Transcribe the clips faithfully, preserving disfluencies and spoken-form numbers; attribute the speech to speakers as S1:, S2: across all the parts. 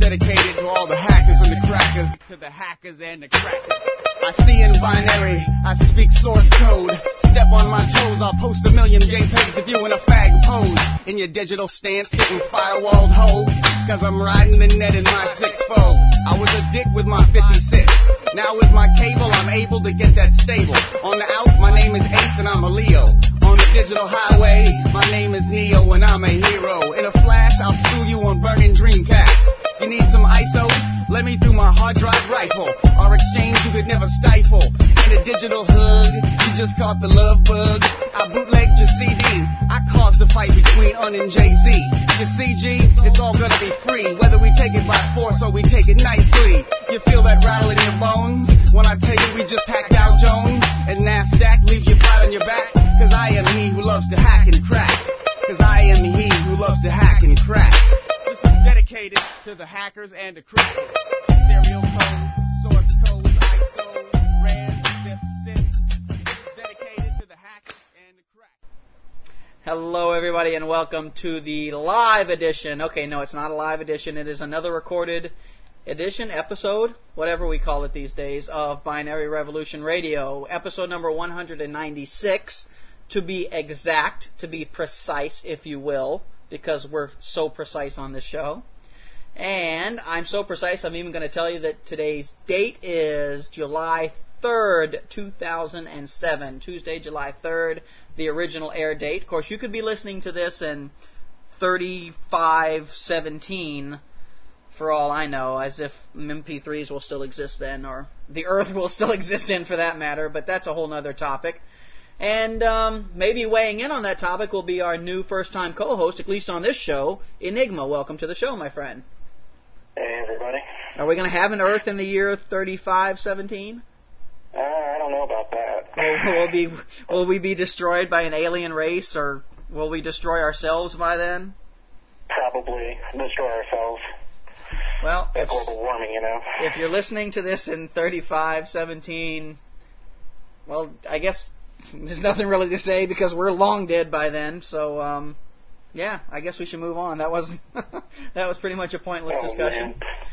S1: dedicated to all the hackers and the crackers. To the hackers and the crackers. I see in binary, I speak source code. Step on my toes, I'll post a million JPEGs of you in a fag pose. In your digital stance, hitting firewalled hoe. Cause I'm riding the net in my six fold. I was a dick with my fifty-six. Now with my cable, I'm able to get that stable. On the out, my name is Ace and I'm a Leo. On the digital highway, my name is Neo and I'm a hero. In a flash, I'll sue you on burning Dreamcast. You need some I S Os? Let me through my hard drive rifle. Our exchange you could never stifle. In a digital hug, you just caught the love bug. I bootlegged your C D. I caused the fight between Un and Jay-Z. Your C G, it's all gonna be free. Whether we take it by force or we take it nicely. You feel that rattle in your bones when I tell you we just hacked Dow Jones and NASDAQ leaves you flat on your back. Cause I am he who loves to hack and crack. Cause I am he who loves to hack and crack. This is dedicated to the hackers and the crackers. Serial codes, source codes, I S Os, res, zip, zips. This is dedicated to the hackers and the crackers.
S2: Hello, everybody, and welcome to the live edition. Okay, no, it's not a live edition. It is another recorded edition, episode, whatever we call it these days, of Binary Revolution Radio. Episode number one hundred ninety-six, to be exact, to be precise, if you will, because we're so precise on this show. And I'm so precise, I'm even going to tell you that today's date is July third, two thousand seven. Tuesday, July third, the original air date. Of course, you could be listening to this in thirty-five seventeen, for all I know, as if M P threes will still exist then, or the Earth will still exist in, for that matter, but that's a whole other topic. And um, maybe weighing in on that topic will be our new first-time co-host, at least on this show, Enigma. Welcome to the show, my friend.
S3: Hey, everybody.
S2: Are we going to have an Earth in the year thirty-five seventeen?
S3: Uh, I don't know about that.
S2: Will, will, be, will we be destroyed by an alien race, or will we destroy ourselves by then?
S3: Probably destroy ourselves.
S2: Well,
S3: if,
S2: global
S3: warming, you know.
S2: If you're listening to this in thirty-five seventeen, well, I guess there's nothing really to say because we're long dead by then. So, um, yeah, I guess we should move on. That was that was pretty much a pointless
S3: oh,
S2: discussion.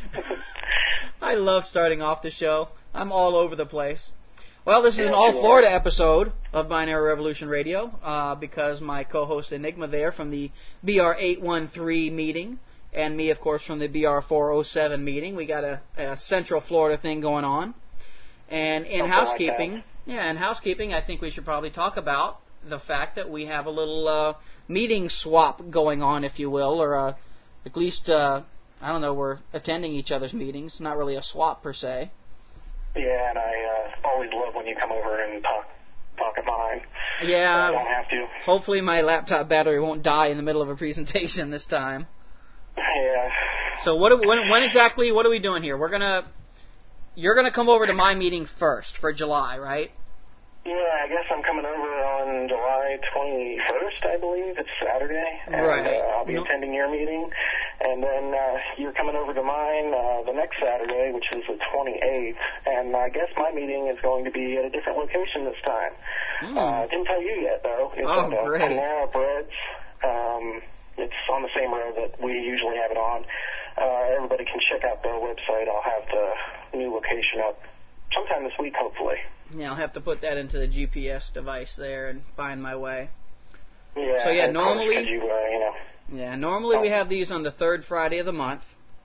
S2: I love starting off the show. I'm all over the place. Well, this is
S3: yeah,
S2: an all Florida episode of Binary Revolution Radio uh, because my co-host Enigma there from the B R eight one three meeting, and me, of course, from the B R four oh seven meeting. We got a, a Central Florida thing going on. And in
S3: Something
S2: housekeeping,
S3: like
S2: yeah, in housekeeping, I think we should probably talk about the fact that we have a little uh, meeting swap going on, if you will, or uh, at least, uh, I don't know, we're attending each other's meetings. Not really a swap, per se.
S3: Yeah, and I uh, always love when you come over and talk talk at mine.
S2: Yeah.
S3: So I don't have to.
S2: Hopefully my laptop battery won't die in the middle of a presentation this time.
S3: Yeah.
S2: So what? Do, when, when exactly? What are we doing here? We're gonna. You're gonna come over to my meeting first for July, right?
S3: Yeah, I guess I'm coming over on July twenty-first, I believe. It's Saturday. And,
S2: right.
S3: Uh, I'll be nope. attending your meeting. And then uh, you're coming over to mine uh, the next Saturday, which is the twenty-eighth. And I guess my meeting is going to be at a different location this time.
S2: Mm.
S3: Uh, I didn't tell you yet, though. It's
S2: oh,
S3: at uh,
S2: great.
S3: Panera Breads. Um, it's on the same road that we usually have it on. Uh, everybody can check out their website. I'll have the new location up sometime this week, hopefully.
S2: Yeah, I'll have to put that into the G P S device there and find my way.
S3: Yeah.
S2: So yeah, normally,
S3: you, uh, you know,
S2: yeah, normally oh. we have these on the third Friday of the month,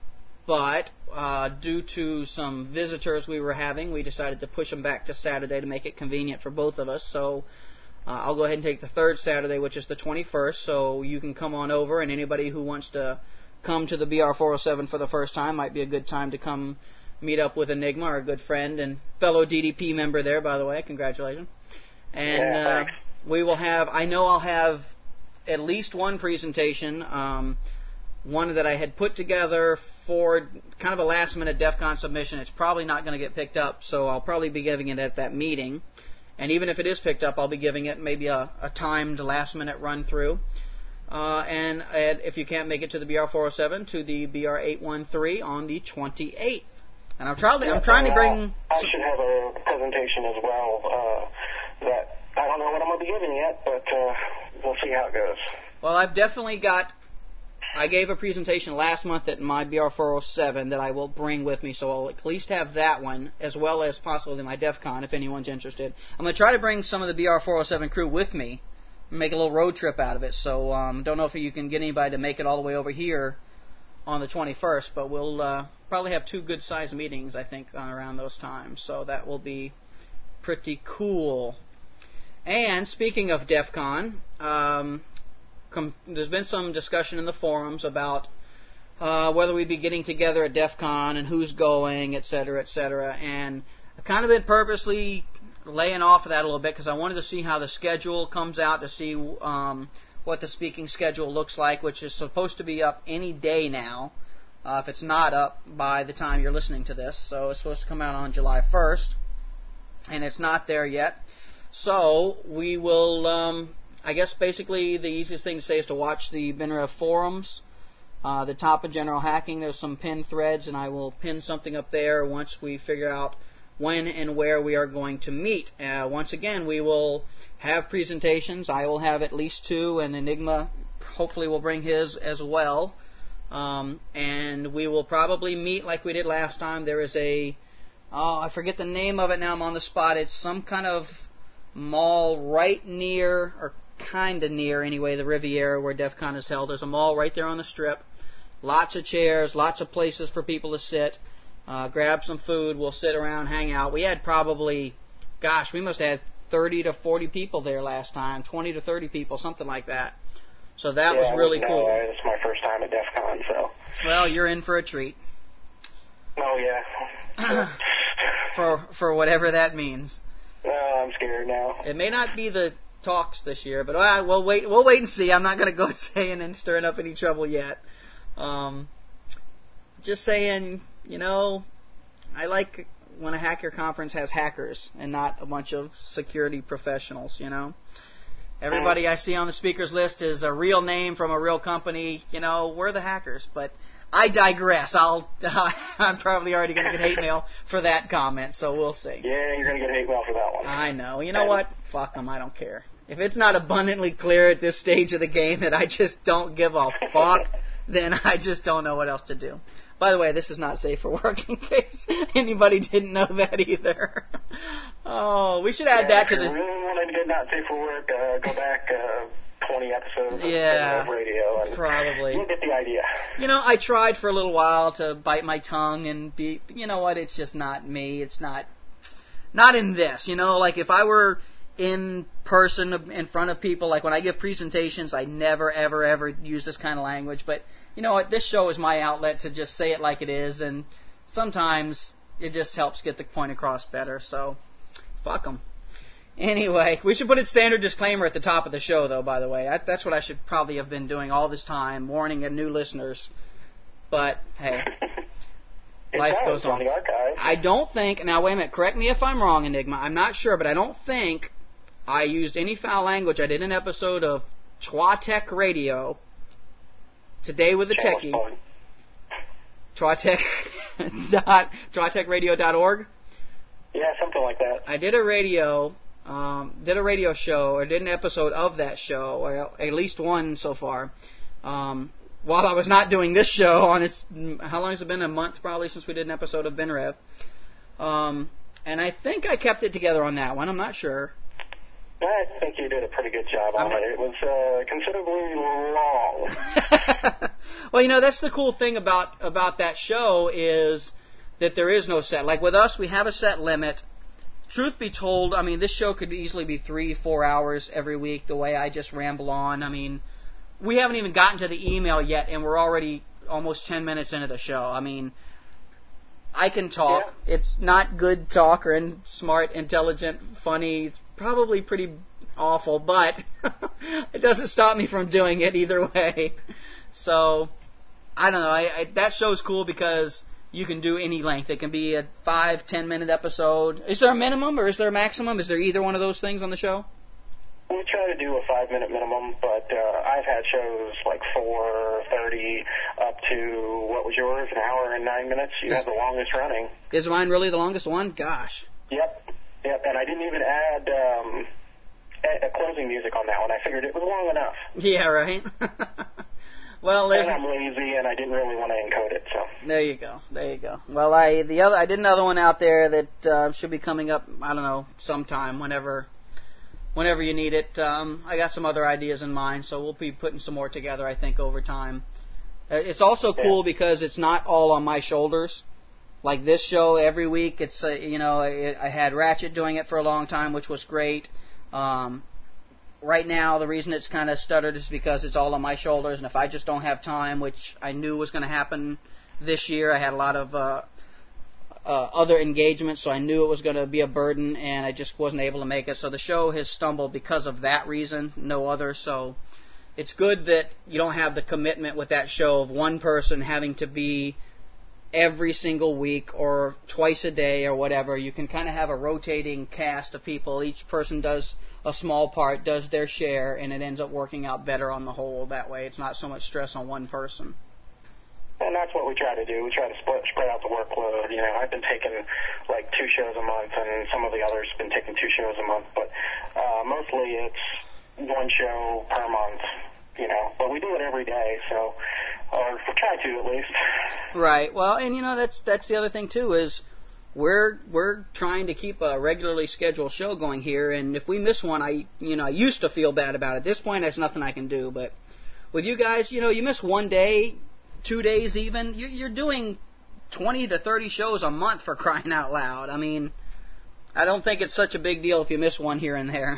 S2: but uh, due to some visitors we were having, we decided to push them back to Saturday to make it convenient for both of us. So uh, I'll go ahead and take the third Saturday, which is the twenty-first. So you can come on over, and anybody who wants to come to the B R four oh seven for the first time might be a good time to come meet up with Enigma, our good friend and fellow D D P member there, by the way. Congratulations. And
S3: yeah,
S2: uh, we will have, I know I'll have at least one presentation, um, one that I had put together for kind of a last-minute DEF CON submission. It's probably not going to get picked up, so I'll probably be giving it at that meeting. And even if it is picked up, I'll be giving it maybe a, a timed last-minute run-through. Uh, and uh, if you can't make it to the B R four oh seven, to the B R eight one three on the twenty-eighth. And I'm trying to, I'm trying to bring...
S3: I should have a presentation as well uh, that I don't know what I'm going to be giving yet, but uh, we'll see how it goes.
S2: Well, I've definitely got I gave a presentation last month at my B R four oh seven that I will bring with me, so I'll at least have that one, as well as possibly my DEF CON, if anyone's interested. I'm going to try to bring some of the B R four oh seven crew with me, make a little road trip out of it, so um, don't know if you can get anybody to make it all the way over here on the twenty-first, but we'll uh, probably have two good-sized meetings, I think, uh, around those times, so that will be pretty cool. And speaking of DEF CON, um... Com- there's been some discussion in the forums about uh, whether we'd be getting together at DEF CON and who's going, et cetera, et cetera. And I've kind of been purposely laying off of that a little bit because I wanted to see how the schedule comes out, to see um, what the speaking schedule looks like, which is supposed to be up any day now, uh, if it's not up by the time you're listening to this. So it's supposed to come out on July first, and it's not there yet. So we will... Um, I guess basically the easiest thing to say is to watch the BinRev forums. Uh, the top of General Hacking, there's some pinned threads, and I will pin something up there once we figure out when and where we are going to meet. Uh, once again, we will have presentations. I will have at least two, and Enigma hopefully will bring his as well. Um, and we will probably meet like we did last time. There is a, oh, I forget the name of it now, I'm on the spot. It's some kind of mall right near, or kind of near anyway, the Riviera where DEF CON is held. There's a mall right there on the Strip. Lots of chairs, lots of places for people to sit. Uh, grab some food. We'll sit around, hang out. We had probably, gosh, we must have had thirty to forty people there last time. twenty to thirty people, something like that. So that
S3: yeah,
S2: was really
S3: no,
S2: cool.
S3: It's my first time at DEF CON, so.
S2: Well, you're in for a treat.
S3: Oh, yeah.
S2: for for whatever that means.
S3: Uh, I'm scared now.
S2: It may not be the talks this year, but uh, we'll wait. We'll wait and see. I'm not going to go saying and stirring up any trouble yet. Um, just saying, you know, I like when a hacker conference has hackers and not a bunch of security professionals. You know, everybody I see on the speakers list is a real name from a real company. You know, we're the hackers, but. I digress. I'll. I'm probably already going to get hate mail for that comment, so we'll see.
S3: Yeah, you're going to get hate mail for that one.
S2: I know. You know what? Fuck them. I don't care. If it's not abundantly clear at this stage of the game that I just don't give a fuck, then I just don't know what else to do. By the way, this is not safe for work, in case anybody didn't know that either. Oh, we should add
S3: yeah,
S2: that to
S3: the.
S2: the.
S3: If you really wanted to get not safe for work, uh, go back uh, twenty episodes
S2: yeah,
S3: of radio, and
S2: probably.
S3: You'll get the idea.
S2: You know, I tried for a little while to bite my tongue and be. You know what? It's just not me. It's not. Not in this. You know, like if I were in person in front of people, like when I give presentations, I never, ever, ever use this kind of language. But you know what? This show is my outlet to just say it like it is, and sometimes it just helps get the point across better. So, fuck them. Anyway, we should put a standard disclaimer at the top of the show, though, by the way. I, that's what I should probably have been doing all this time, warning new listeners. But, hey, life goes on.
S3: on the archive.
S2: I don't think, now wait a minute, correct me if I'm wrong, Enigma, I'm not sure, but I don't think I used any foul language. I did an episode of Twatech Radio, Today with the Techie. Twatech dot twatech radio dot org.
S3: Yeah, something like that.
S2: I did a radio, um, did a radio show, or did an episode of that show, or at least one so far. Um, while I was not doing this show, on its, how long has it been? A month probably since we did an episode of BinRev. Um, and I think I kept it together on that one. I'm not sure.
S3: I think you did a pretty good job on
S2: I mean,
S3: it. It was uh, considerably long.
S2: Well, you know, that's the cool thing about, about that show is that there is no set. Like with us, we have a set limit. Truth be told, I mean, this show could easily be three, four hours every week, the way I just ramble on. I mean, we haven't even gotten to the email yet, and we're already almost ten minutes into the show. I mean, I can talk. Yeah. It's not good talk or in smart, intelligent, funny. It's probably pretty awful, but it doesn't stop me from doing it either way. So, I don't know. I, I, that show's cool because you can do any length. It can be a five, ten minute episode. Is there a minimum or is there a maximum? Is there either one of those things on the show?
S3: We try to do a five minute minimum, but uh, I've had shows like four, thirty, up to, what was yours, an hour and nine minutes? You have the longest running.
S2: Is mine really the longest one? Gosh.
S3: Yep. Yep, and I didn't even add um, a, a closing music on that one. I figured it was long enough.
S2: Yeah, right? Well,
S3: and I'm lazy, and I didn't really want to encode it. So
S2: there you go, there you go. Well, I the other I did another one out there that uh, should be coming up. I don't know, sometime, whenever, whenever you need it. Um, I got some other ideas in mind, so we'll be putting some more together. I think over time. Uh, it's also cool yeah. because it's not all on my shoulders. Like this show every week, it's uh, you know it, I had Ratchet doing it for a long time, which was great. Um, Right now, the reason it's kind of stuttered is because it's all on my shoulders, and if I just don't have time, which I knew was going to happen this year, I had a lot of uh, uh, other engagements, so I knew it was going to be a burden, and I just wasn't able to make it. So the show has stumbled because of that reason, no other. So it's good that you don't have the commitment with that show of one person having to be every single week or twice a day or whatever. You can kind of have a rotating cast of people. Each person does a small part, does their share, and it ends up working out better on the whole that way. It's not so much stress on one person.
S3: And that's what we try to do. We try to split, spread out the workload. You know, I've been taking like two shows a month, and some of the others have been taking two shows a month. But uh, mostly it's one show per month, you know. But we do it every day, so... Or we try to, at least.
S2: Right. Well, and you know that's that's the other thing too is we're we're trying to keep a regularly scheduled show going here, and if we miss one, I you know I used to feel bad about it. At this point, there's nothing I can do. But with you guys, you know, you miss one day, two days, even you're, you're doing twenty to thirty shows a month for crying out loud. I mean, I don't think it's such a big deal if you miss one here and there.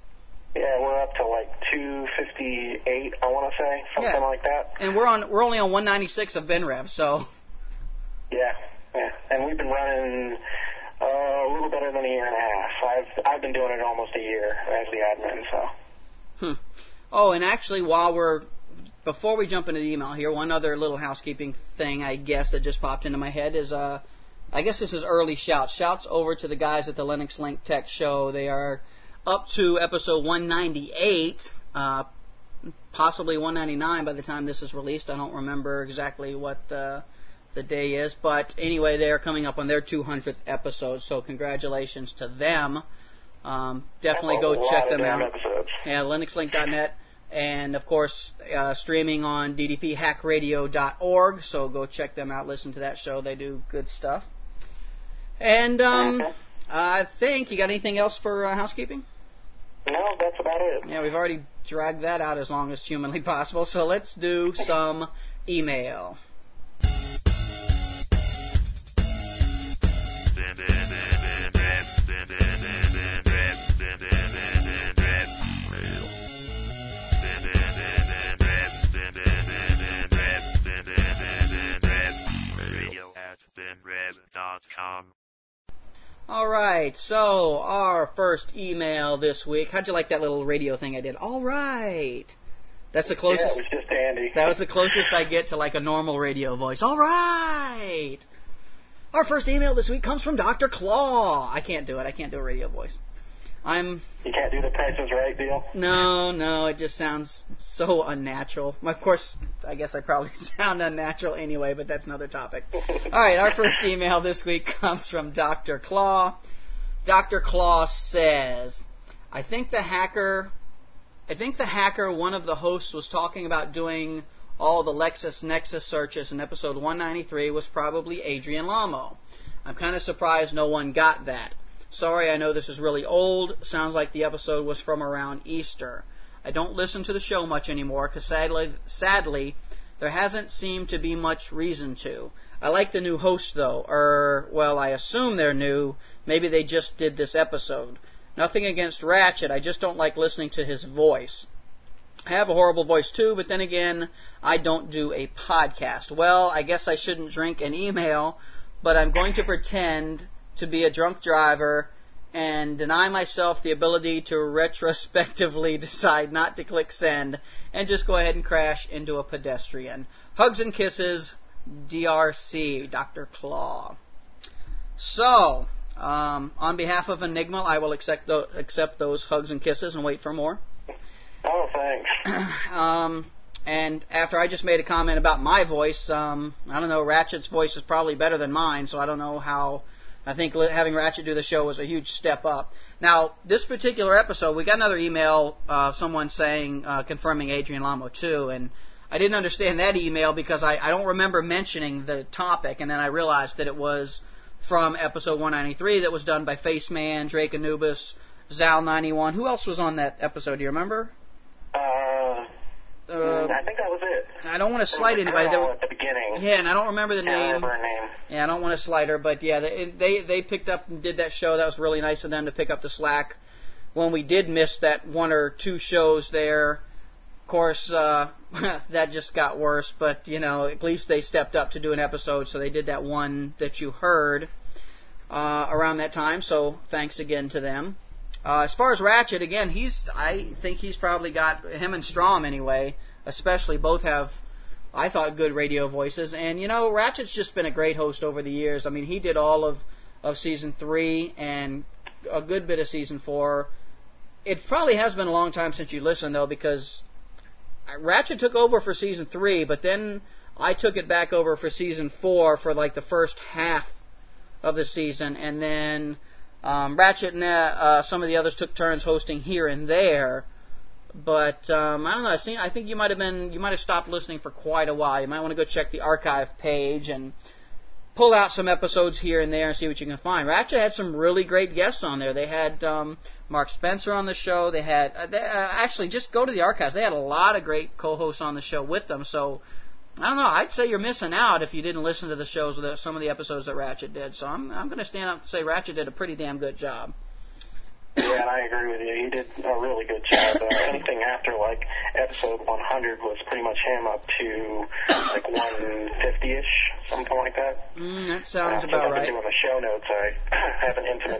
S3: Yeah, we're up to like two fifty-eight, I want to say, something
S2: yeah.
S3: like that.
S2: And we're on we're only on one ninety-six of BenRev, so.
S3: Yeah, yeah, and we've been running uh, a little better than a year and a half. I've I've been doing it almost a year as the admin, so.
S2: Hmm. Oh, and actually, while we're before we jump into the email here, one other little housekeeping thing I guess that just popped into my head is uh, I guess this is early shouts. Shouts over to the guys at the Linux Link Tech Show. They are up to episode one ninety-eight, uh, possibly one ninety-nine by the time this is released. I don't remember exactly what the, the day is. But anyway, they are coming up on their two hundredth episode, so congratulations to them. Um, definitely go check them out.
S3: Episodes.
S2: Yeah, linux link dot net. And, of course, uh, streaming on d d p hack radio dot org, so go check them out, listen to that show. They do good stuff. And um,
S3: mm-hmm.
S2: I think, you got anything else for uh, housekeeping?
S3: No, that's about it.
S2: Yeah, we've already dragged that out as long as humanly possible, so let's do some email.
S4: radio at ben rev dot com.
S2: All right, so our first email this week. How'd you like that little radio thing I did? All right. That's the closest.
S3: Yeah, it was just Andy.
S2: That was the closest I get to like a normal radio voice. All right. Our first email this week comes from Doctor Claw. I can't do it. I can't do a radio voice. I'm.
S3: You can't do the Price is Right deal?
S2: No, no, it just sounds so unnatural. Of course, I guess I probably sound unnatural anyway, but that's another topic. All right, our first email this week comes from Doctor Claw. Doctor Claw says, I think the hacker, I think the hacker, one of the hosts was talking about doing all the LexisNexis searches in episode one ninety-three was probably Adrian Lamo. I'm kind of surprised no one got that. Sorry, I know this is really old. Sounds like the episode was from around Easter. I don't listen to the show much anymore because sadly, sadly, there hasn't seemed to be much reason to. I like the new host, though. Or, well, I assume they're new. Maybe they just did this episode. Nothing against Ratchet. I just don't like listening to his voice. I have a horrible voice, too, but then again, I don't do a podcast. Well, I guess I shouldn't drink an email, but I'm going to pretend to be a drunk driver and deny myself the ability to retrospectively decide not to click send and just go ahead and crash into a pedestrian. Hugs and kisses, D R C, Doctor Claw. So, um, on behalf of Enigma, I will accept, th- accept those hugs and kisses and wait for more.
S3: Oh, thanks.
S2: um, and after I just made a comment about my voice, um, I don't know, Ratchet's voice is probably better than mine, so I don't know how. I think having Ratchet do the show was a huge step up. Now, this particular episode, we got another email, uh, someone saying, uh, confirming Adrian Lamo too, and I didn't understand that email because I, I don't remember mentioning the topic, and then I realized that it was from episode one ninety-three that was done by Faceman, Drake Anubis, Zal ninety-one. Who else was on that episode? Do you remember?
S3: Uh,
S2: uh,
S3: I think that was it.
S2: I don't want to slight anybody.
S3: There, at the beginning.
S2: Yeah, and I don't remember the
S3: Can't
S2: name.
S3: remember her name.
S2: Yeah, I don't want to slight her, but yeah, they, they they picked up and did that show. That was really nice of them to pick up the slack when we did miss that one or two shows there. Of course, uh, that just got worse, but, you know, at least they stepped up to do an episode, so they did that one that you heard uh, around that time, so thanks again to them. Uh, as far as Ratchet, again, he's, I think he's probably got, him and Strom anyway, especially, both have, I thought, good radio voices, and, you know, Ratchet's just been a great host over the years. I mean, he did all of, of Season three and a good bit of Season four. It probably has been a long time since you listened, though, because Ratchet took over for Season three, but then I took it back over for Season four for like the first half of the season, and then um, Ratchet and uh, uh, some of the others took turns hosting here and there. But um, I don't know. I think I think you might have been you might have stopped listening for quite a while. You might want to go check the archive page and pull out some episodes here and there and see what you can find. Ratchet had some really great guests on there. They had um, Mark Spencer on the show. They had uh, they, uh, actually just go to the archives. They had a lot of great co-hosts on the show with them. So I don't know. I'd say you're missing out if you didn't listen to the shows, the, some of the episodes that Ratchet did. So I'm I'm going to stand up and say Ratchet did a pretty damn good job.
S3: Yeah, and I agree with you. He did a really good job. Uh, anything after, like, episode one hundred was pretty much him up to, like, one fifty-ish, something like that.
S2: Mm, that sounds
S3: uh,
S2: about
S3: I've
S2: right.
S3: been doing the show notes. I have an intimate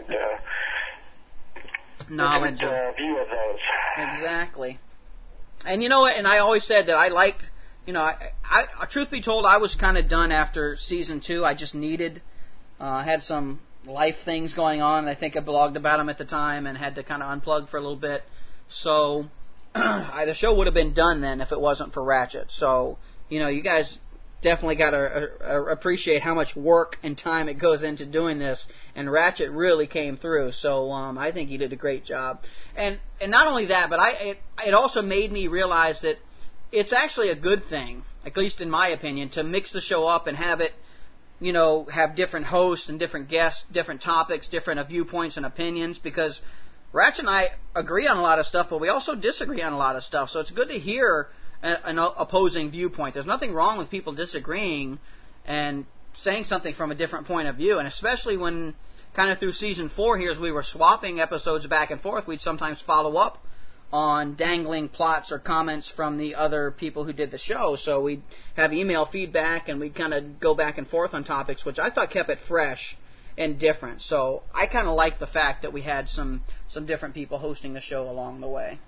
S3: uh,
S2: knowledge
S3: intimate, uh, view of those.
S2: Exactly. And you know what? And I always said that I liked, you know, I, I truth be told, I was kind of done after season two. I just needed, uh, had some life things going on. I think I blogged about them at the time and had to kind of unplug for a little bit. So I, the show would have been done then if it wasn't for Ratchet. So, you know, you guys definitely got to uh, appreciate how much work and time it goes into doing this. And Ratchet really came through. So um, I think he did a great job. And and not only that, but I it, it also made me realize that it's actually a good thing, at least in my opinion, to mix the show up and have it, you know, have different hosts and different guests, different topics, different viewpoints and opinions, because Ratchet and I agree on a lot of stuff, but we also disagree on a lot of stuff. So it's good to hear an opposing viewpoint. There's nothing wrong with people disagreeing and saying something from a different point of view, and especially when kind of through season four here, as we were swapping episodes back and forth, we'd sometimes follow up on dangling plots or comments from the other people who did the show. So we'd have email feedback and we'd kind of go back and forth on topics, which I thought kept it fresh and different. So I kind of like the fact that we had some, some different people hosting the show along the way.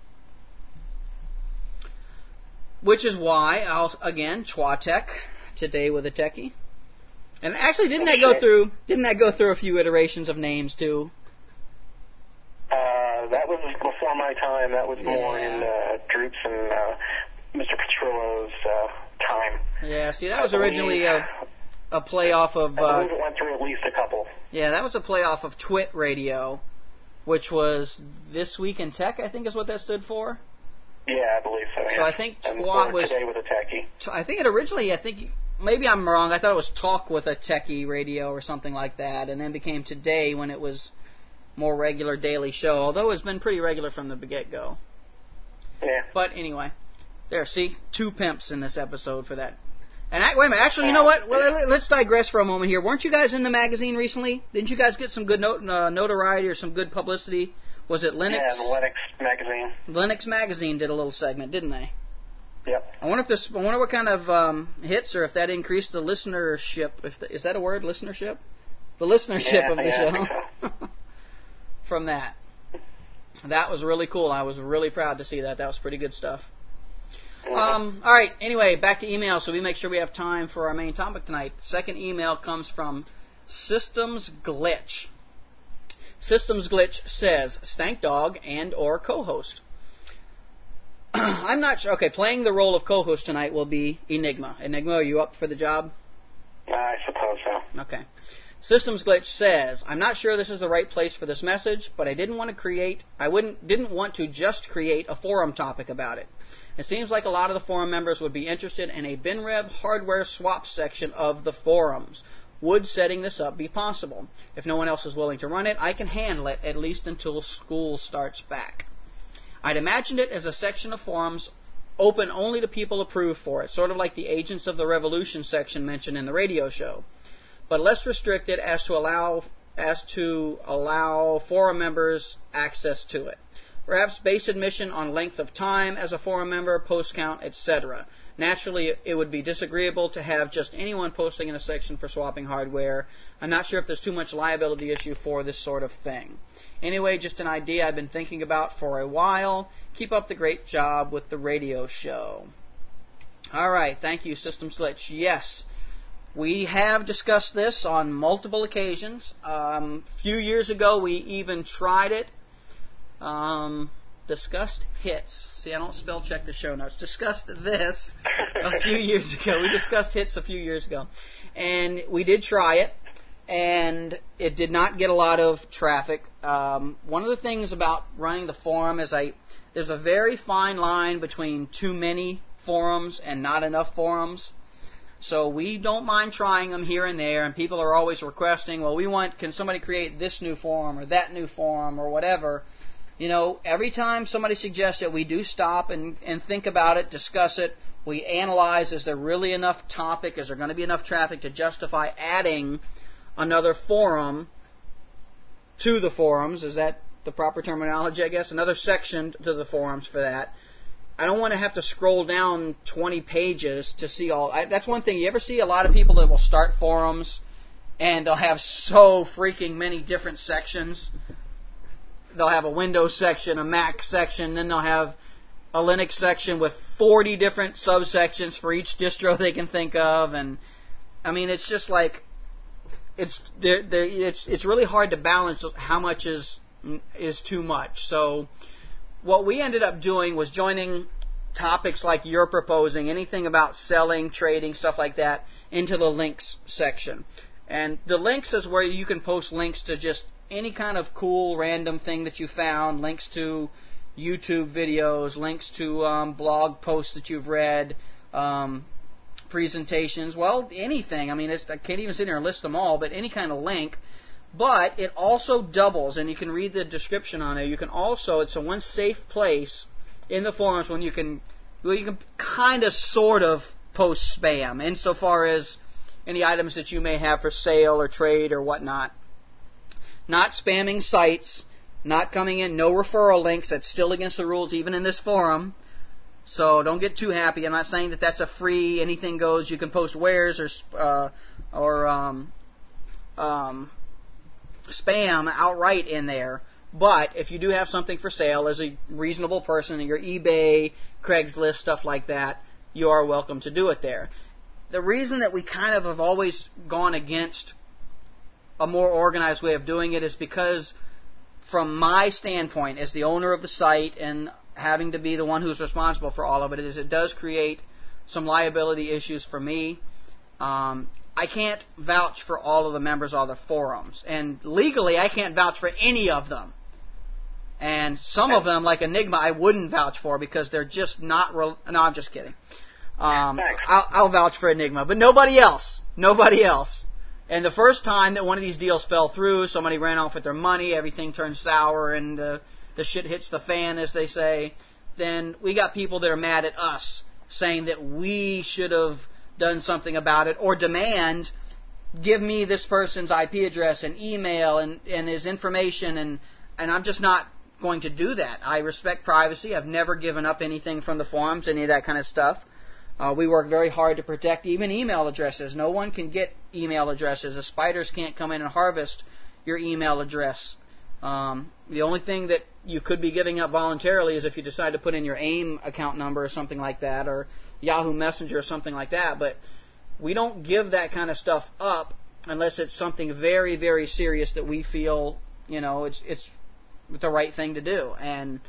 S2: Which is why, I'll, again, Chwatek, today with a techie. And actually, didn't that go through, didn't that go through a few iterations of names too?
S3: Uh, that was before my time. That was
S2: Yeah.
S3: more in uh, Droops and uh, Mister Petrillo's uh, time.
S2: Yeah, see, that was
S3: I believe-
S2: originally a, a play off of,
S3: I
S2: uh,
S3: believe it went through at least a couple.
S2: yeah, that was a play off of Twit Radio, which was This Week in Tech, I think is what that stood for.
S3: Yeah, I believe so.
S2: So
S3: yeah.
S2: I think
S3: and
S2: Twat
S3: or
S2: was-
S3: Today with a Techie.
S2: I think it originally, I think, maybe I'm wrong, I thought it was Talk with a Techie Radio or something like that, and then became Today when it was more regular daily show, although it's been pretty regular from the get-go.
S3: Yeah.
S2: But anyway, there, see, two pimps in this episode for that. And I, wait a minute, actually, you know what? Well, let's digress for a moment here. Weren't you guys in the magazine recently? Didn't you guys get some good not, uh, notoriety or some good publicity? Was it Linux?
S3: Yeah, the Linux magazine.
S2: Linux Magazine did a little segment, didn't they?
S3: Yep.
S2: I wonder if this. I wonder what kind of um, hits, or if that increased the listenership. If the, is that a word, listenership? The listenership
S3: Yeah,
S2: of the
S3: yeah, I
S2: show.
S3: think
S2: From that, that was really cool. I was really proud to see that. That was pretty good stuff.
S3: Mhm.
S2: Um, all right. Anyway, back to email. So we make sure we have time for our main topic tonight. Second email comes from Systems Glitch. Systems Glitch says, Stank Dog and or co-host. I'm not sure. Okay, playing the role of co-host tonight will be Enigma. Enigma, are you up for the job?
S3: I suppose so.
S2: Okay. Systems Glitch says, I'm not sure this is the right place for this message, but I didn't want to create, I wouldn't, didn't want to just create a forum topic about it. It seems like a lot of the forum members would be interested in a BinRev hardware swap section of the forums. Would setting this up be possible? If no one else is willing to run it, I can handle it, at least until school starts back. I'd imagined it as a section of forums open only to people approved for it, sort of like the Agents of the Revolution section mentioned in the radio show, but less restricted as to allow as to allow forum members access to it. Perhaps base admission on length of time as a forum member, post count, et cetera. Naturally, it would be disagreeable to have just anyone posting in a section for swapping hardware. I'm not sure if there's too much liability issue for this sort of thing. Anyway, just an idea I've been thinking about for a while. Keep up the great job with the radio show. All right, thank you, System Slitch. Yes, we have discussed this on multiple occasions. Um, a few years ago, we even tried it. Um, discussed hits. See, I don't spell check the show notes. Discussed this a few years ago. We discussed hits a few years ago. And we did try it, and it did not get a lot of traffic. Um, one of the things about running the forum is I there's a very fine line between too many forums and not enough forums. So we don't mind trying them here and there, and people are always requesting, well, we want, can somebody create this new forum or that new forum or whatever. You know, every time somebody suggests it, we do stop and, and think about it, discuss it. We analyze, is there really enough topic? Is there going to be enough traffic to justify adding another forum to the forums? Is that the proper terminology, I guess? Another section to the forums for that. I don't want to have to scroll down twenty pages to see all. I, that's one thing. You ever see a lot of people that will start forums and they'll have so freaking many different sections? They'll have a Windows section, a Mac section, then they'll have a Linux section with forty different subsections for each distro they can think of, and I mean, it's just like it's they're, they're, it's it's really hard to balance how much is is too much. So what we ended up doing was joining topics like you're proposing, anything about selling, trading, stuff like that, into the links section. And the links is where you can post links to just any kind of cool random thing that you found, links to YouTube videos, links to um, blog posts that you've read, um, presentations, well, anything. I mean, it's, I can't even sit here and list them all, but any kind of link. But it also doubles, and you can read the description on there. You can also, it's a one safe place in the forums when you can, well, you can kind of sort of post spam insofar as any items that you may have for sale or trade or whatnot. Not spamming sites, not coming in, no referral links. That's still against the rules even in this forum. So don't get too happy. I'm not saying that that's a free, anything goes. You can post wares or uh, or um, um, spam outright in there. But if you do have something for sale as a reasonable person, your eBay, Craigslist, stuff like that, you are welcome to do it there. The reason that we kind of have always gone against a more organized way of doing it is because, from my standpoint as the owner of the site and having to be the one who's responsible for all of it, is it does create some liability issues for me. Um, I can't vouch for all of the members of the forums, and legally I can't vouch for any of them. And some of them, like Enigma, I wouldn't vouch for because they're just not. Re- no, I'm just kidding. Um, I'll, I'll vouch for Enigma, but nobody else. Nobody else. And the first time that one of these deals fell through, somebody ran off with their money, everything turned sour, and uh, the shit hits the fan, as they say, then we got people that are mad at us, saying that we should have done something about it, or demand, give me this person's I P address and email and, and his information, and, and I'm just not going to do that. I respect privacy. I've never given up anything from the forums, any of that kind of stuff. Uh, we work very hard to protect even email addresses. No one can get email addresses. The spiders can't come in and harvest your email address. Um, the only thing that you could be giving up voluntarily is if you decide to put in your AIM account number or something like that, or Yahoo Messenger or something like that. But we don't give that kind of stuff up unless it's something very, very serious that we feel, you know, it's it's the right thing to do. And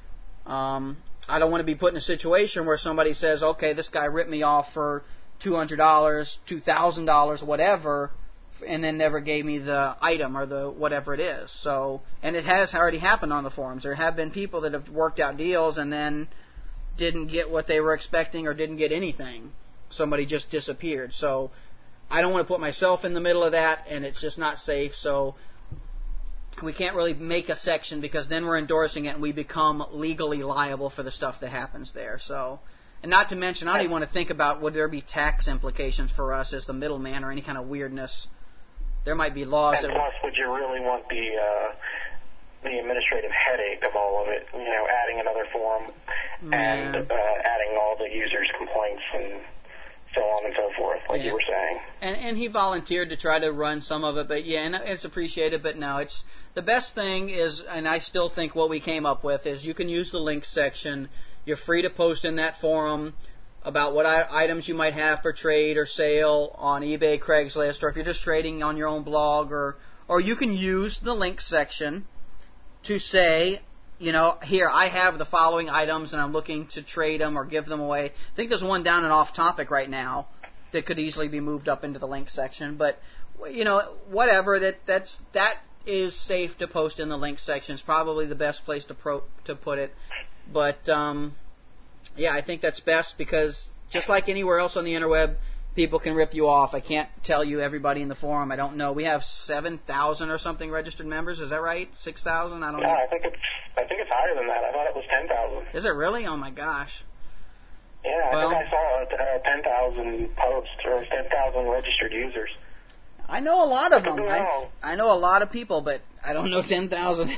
S2: um, I don't want to be put in a situation where somebody says, okay, this guy ripped me off for two hundred dollars, two thousand dollars, whatever, and then never gave me the item or the whatever it is. So, and it has already happened on the forums. There have been people that have worked out deals and then didn't get what they were expecting or didn't get anything. Somebody just disappeared. So I don't want to put myself in the middle of that, and it's just not safe. So we can't really make a section because then we're endorsing it and we become legally liable for the stuff that happens there. So, and not to mention, I don't even want to think about would there be tax implications for us as the middleman or any kind of weirdness. There might be laws
S3: and
S2: that...
S3: plus, would you really want the uh, the administrative headache of all of it? You know, adding another forum and
S2: yeah.
S3: uh, adding all the users' complaints and so on and so forth, like
S2: yeah.
S3: you were saying.
S2: And and he volunteered to try to run some of it, but yeah, and it's appreciated. But no, it's the best thing is, and I still think what we came up with is you can use the links section. You're free to post in that forum about what I, items you might have for trade or sale on eBay, Craigslist, or if you're just trading on your own blog, or or you can use the links section to say, you know, here, I have the following items and I'm looking to trade them or give them away. I think there's one down and off topic right now that could easily be moved up into the links section. But, you know, whatever, that that's that is safe to post in the links section. It's probably the best place to pro, to put it. But, um, yeah, I think that's best because just like anywhere else on the interweb, people can rip you off. I can't tell you everybody in the forum. I don't know. We have seven thousand or something registered members. Is that right? six thousand? I don't
S3: yeah,
S2: know.
S3: I think it's I think it's higher than that. I thought it was ten thousand.
S2: Is it really? Oh, my gosh.
S3: Yeah, I
S2: well,
S3: think I saw uh, ten thousand posts or ten thousand registered users.
S2: I know a lot of them. I,
S3: know.
S2: I know a lot of people, but I don't know ten thousand.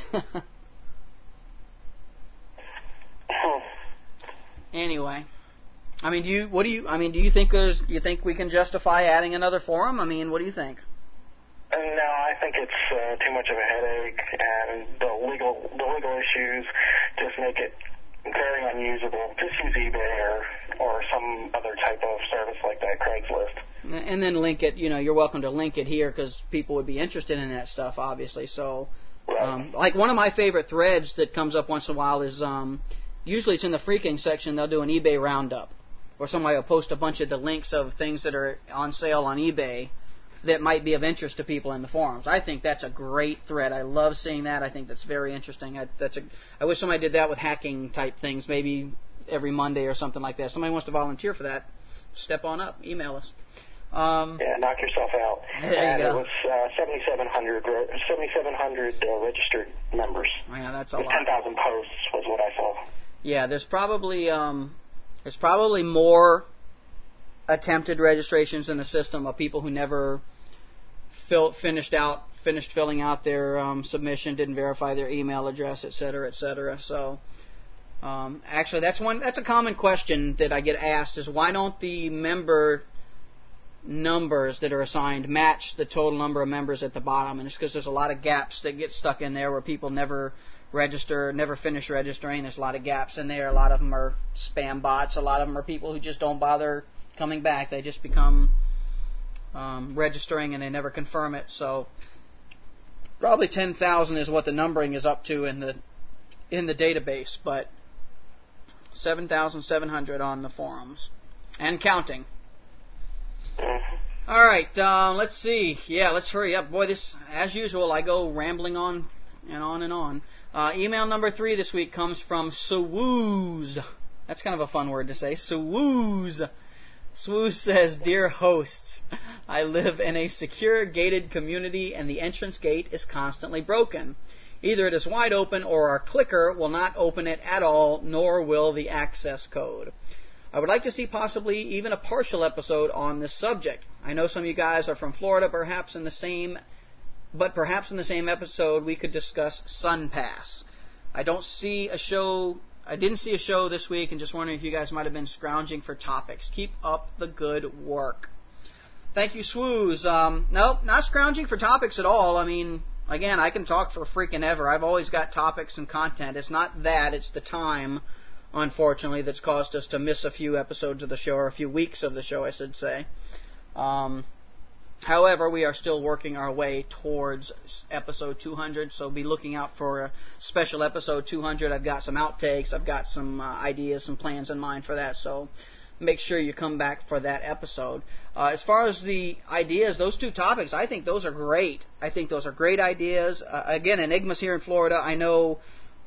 S2: Anyway. I mean, do you? What do you? I mean, do you think there's? You think we can justify adding another forum? I mean, what do you think?
S3: Uh, no, I think it's uh, too much of a headache, and the legal the legal issues just make it very unusable. Just use eBay or or some other type of service like that, Craigslist.
S2: And then link it. You know, you're welcome to link it here because people would be interested in that stuff, obviously. So,
S3: right.
S2: um, like one of my favorite threads that comes up once in a while is um, usually it's in the freaking section. They'll do an eBay roundup. Or somebody will post a bunch of the links of things that are on sale on eBay that might be of interest to people in the forums. I think that's a great thread. I love seeing that. I think that's very interesting. I, that's a, I wish somebody did that with hacking type things, maybe every Monday or something like that. Somebody wants to volunteer for that, step on up, email us. Um,
S3: yeah, knock yourself out.
S2: There you
S3: and
S2: go.
S3: it was uh, seventy-seven hundred, seventy-seven hundred uh, registered members.
S2: Yeah, that's a
S3: With
S2: lot.
S3: ten thousand posts was what I saw.
S2: Yeah, there's probably... Um, There's probably more attempted registrations in the system of people who never fill, finished out, finished filling out their um, submission, didn't verify their email address, et cetera, et cetera. So, um, actually, that's one. That's a common question that I get asked: is why don't the member numbers that are assigned match the total number of members at the bottom? And it's because there's a lot of gaps that get stuck in there where people never register, never finish registering. There's a lot of gaps in there. A lot of them are spam bots. A lot of them are people who just don't bother coming back. They just become um, registering and they never confirm it. So probably ten thousand is what the numbering is up to in the in the database, but seven thousand seven hundred on the forums and counting. All right, uh, let's see. Yeah, let's hurry up. Boy, this, as usual, I go rambling on and on and on. Uh, email number three this week comes from Swooz. That's kind of a fun word to say. Swooz. Swooz says, "Dear hosts, I live in a secure gated community and the entrance gate is constantly broken. Either it is wide open or our clicker will not open it at all, nor will the access code. I would like to see possibly even a partial episode on this subject. I know some of you guys are from Florida, perhaps in the same But perhaps in the same episode we could discuss SunPass. I don't see a show. I didn't see a show this week, and just wondering if you guys might have been scrounging for topics. Keep up the good work." Thank you, Swooz. Um, nope, not scrounging for topics at all. I mean, again, I can talk for freaking ever. I've always got topics and content. It's not that. It's the time, unfortunately, that's caused us to miss a few episodes of the show, or a few weeks of the show, I should say. Um... However, we are still working our way towards episode two hundred, so be looking out for a special episode two hundred. I've got some outtakes, I've got some uh, ideas, some plans in mind for that, so make sure you come back for that episode. Uh, as far as the ideas, those two topics, I think those are great. I think those are great ideas. Uh, again, Enigma's here in Florida. I know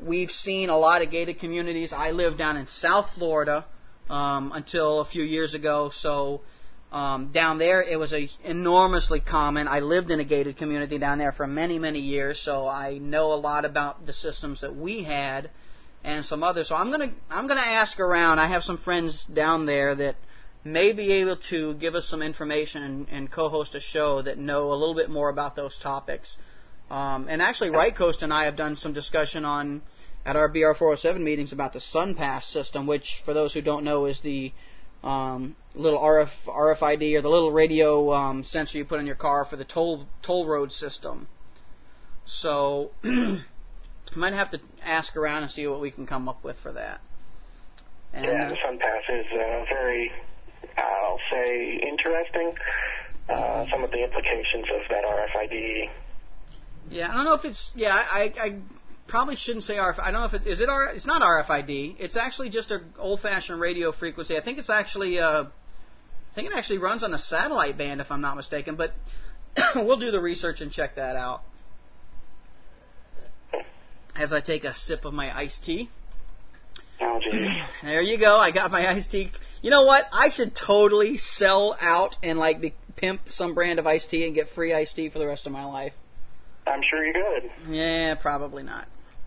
S2: we've seen a lot of gated communities. I live down in South Florida um, until a few years ago, so um, down there it was a enormously common. I lived in a gated community down there for many, many years, so I know a lot about the systems that we had and some others. So I'm gonna I'm gonna ask around. I have some friends down there that may be able to give us some information and, and co-host a show that know a little bit more about those topics. Um, and actually, Right Coast and I have done some discussion on at our B R four oh seven meetings about the SunPass system, which, for those who don't know, is the um, little R F, R F I D or the little radio um, sensor you put in your car for the toll toll road system. So, I might have to ask around and see what we can come up with for that. And,
S3: yeah, the SunPass is uh, very, I'll say, interesting. Uh, some of the implications of that R F I D.
S2: Yeah, I don't know if it's. Yeah, I, I probably shouldn't say R F I D. I don't know if it is. It R. It's not R F I D. It's actually just an old-fashioned radio frequency. I think it's actually. Uh, I think it actually runs on a satellite band, if I'm not mistaken. But we'll do the research and check that out. As I take a sip of my iced tea.
S3: Oh, geez.
S2: There you go. I got my iced tea. You know what? I should totally sell out and like be, pimp some brand of iced tea and get free iced tea for the rest of my life.
S3: I'm sure you could.
S2: Yeah, probably not.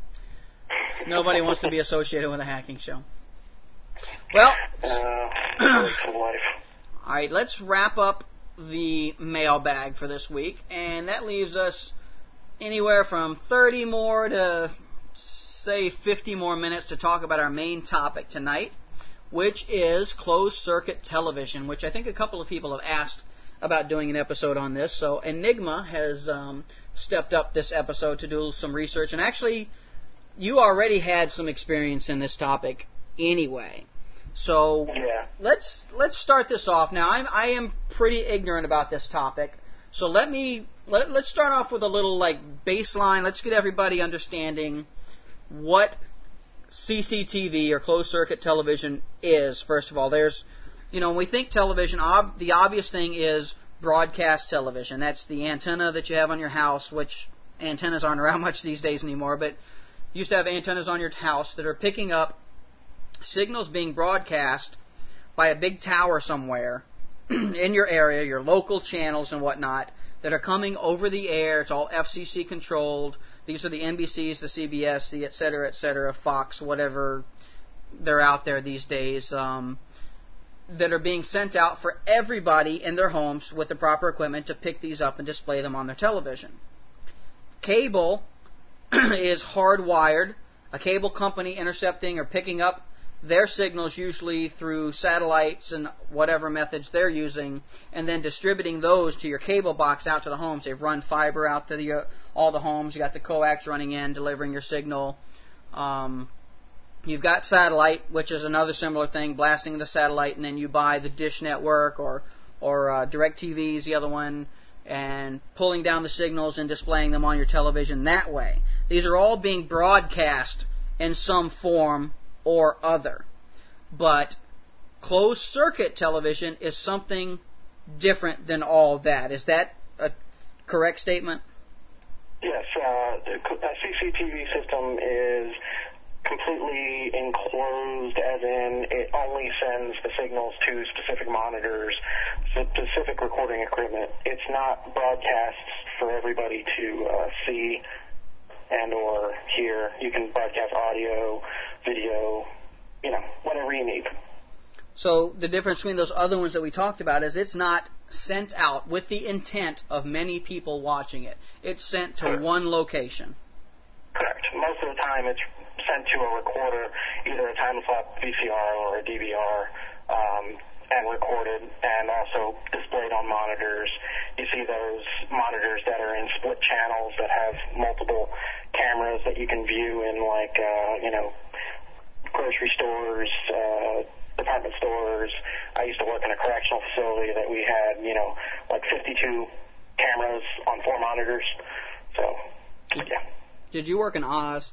S2: Nobody wants to be associated with a hacking show. Well,
S3: uh, life.
S2: All right, let's wrap up the mailbag for this week, and that leaves us anywhere from thirty more to, say, fifty more minutes to talk about our main topic tonight, which is closed-circuit television, which I think a couple of people have asked about doing an episode on this. So Enigma has um, stepped up this episode to do some research, and actually, you already had some experience in this topic anyway. So
S3: yeah.
S2: let's let's start this off. Now, I'm I am pretty ignorant about this topic, so let me let let's start off with a little like baseline. Let's get everybody understanding what C C T V or closed circuit television is. First of all, there's you know when we think television, ob- the obvious thing is broadcast television. That's the antenna that you have on your house, which antennas aren't around much these days anymore, but you used to have antennas on your house that are picking up signals being broadcast by a big tower somewhere in your area, your local channels and whatnot, that are coming over the air. It's all F C C controlled. These are the N B Cs, the C B S, the et cetera, et cetera, Fox, whatever they're out there these days, um, that are being sent out for everybody in their homes with the proper equipment to pick these up and display them on their television. Cable is hardwired. A cable company intercepting or picking up their signals, usually through satellites and whatever methods they're using, and then distributing those to your cable box out to the homes. They've run fiber out to the, uh, all the homes. You got the coax running in, delivering your signal. Um, you've got satellite, which is another similar thing, blasting the satellite, and then you buy the Dish Network or or uh, DirecTV is the other one, and pulling down the signals and displaying them on your television that way. These are all being broadcast in some form or other. But closed-circuit television is something different than all that. Is that a correct statement?
S3: Yes. Uh, the C C T V system is completely enclosed, as in it only sends the signals to specific monitors, specific recording equipment. It's not broadcasts for everybody to uh, see and or hear. You can broadcast audio, video, you know, whatever you need.
S2: So the difference between those other ones that we talked about is it's not sent out with the intent of many people watching it. It's sent to one location.
S3: Correct. Most of the time it's sent to a recorder, either a time-lapse V C R or a D V R, um, and recorded and also displayed on monitors. You see those monitors that are in split channels that have multiple cameras that you can view in, like, uh, you know, grocery stores, uh, department stores. I used to work in a correctional facility that we had, you know, like fifty-two cameras on four monitors. So, yeah.
S2: Did you work in Oz?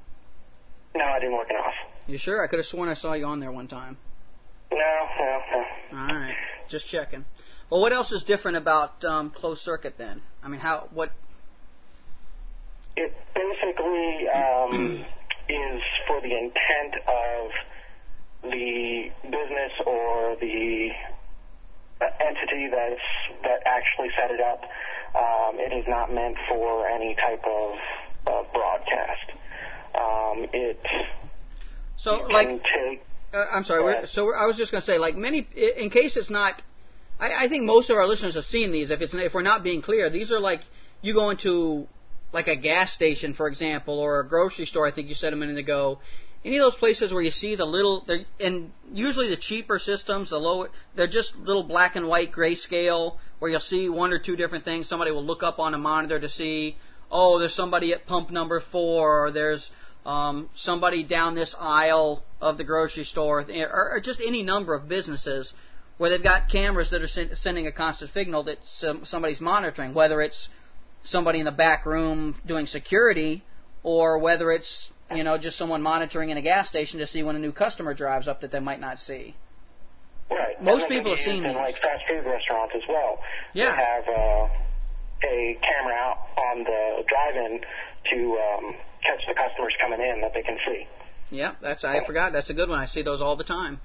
S3: No, I didn't work in Oz.
S2: You sure? I could have sworn I saw you on there one time.
S3: No, no, no.
S2: All right. Just checking. Well, what else is different about um, closed circuit then? I mean, how, what?
S3: It basically, um, is for the intent of the business or the entity that's that actually set it up. Um, it is not meant for any type of uh, broadcast. Um, it
S2: so like
S3: take,
S2: uh, I'm sorry. We're, so we're, I was just going to say, like many, in case it's not. I, I think most of our listeners have seen these. If it's if we're not being clear, these are like you go into like a gas station, for example, or a grocery store. I think you said a minute ago. Any of those places where you see the little, and usually the cheaper systems, the lower, they're just little black and white grayscale where you'll see one or two different things. Somebody will look up on a monitor to see, oh, there's somebody at pump number four, or there's um, somebody down this aisle of the grocery store, or, or just any number of businesses where they've got cameras that are sen- sending a constant signal that some, somebody's monitoring, whether it's somebody in the back room doing security or whether it's you know, just someone monitoring in a gas station to see when a new customer drives up that they might not see.
S3: Right.
S2: Most people have seen
S3: in
S2: these.
S3: Like fast food restaurants as well.
S2: Yeah.
S3: They have uh, a camera out on the drive-in to um, catch the customers coming in that they can see.
S2: Yeah, that's I forgot. That's a good one. I see those all the time.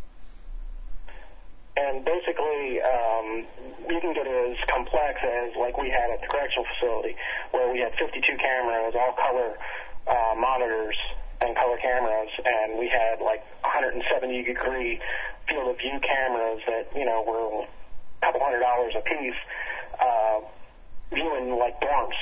S3: And basically, um, you can get as complex as like we had at the correctional facility, where we had fifty-two cameras, all color Uh, monitors and color cameras, and we had like one hundred seventy degree field of view cameras that, you know, were a couple hundred dollars a piece, uh, viewing like dorms.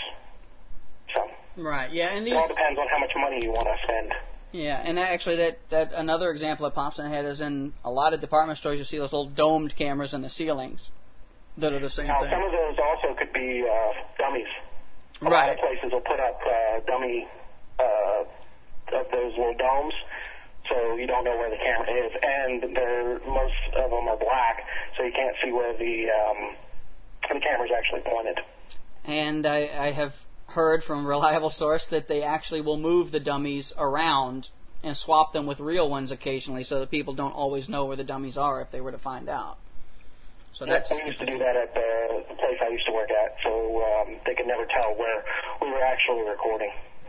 S3: So,
S2: right, yeah, and these,
S3: it all depends on how much money you want to spend.
S2: Yeah, and actually that, that another example that pops in the head is in a lot of department stores you see those old domed cameras in the ceilings that are the same
S3: now,
S2: thing.
S3: Some of those also could be uh, dummies. A
S2: right.
S3: lot of places will put up uh, dummy Uh, of those little domes, so you don't know where the camera is, and they're most of them are black, so you can't see where the um, the camera's actually pointed.
S2: And I, I have heard from a reliable source that they actually will move the dummies around and swap them with real ones occasionally, so that people don't always know where the dummies are if they were to find out. So
S3: yeah,
S2: that's
S3: we used to do that at the, the place I used to work at, so um, they could never tell where we were actually recording.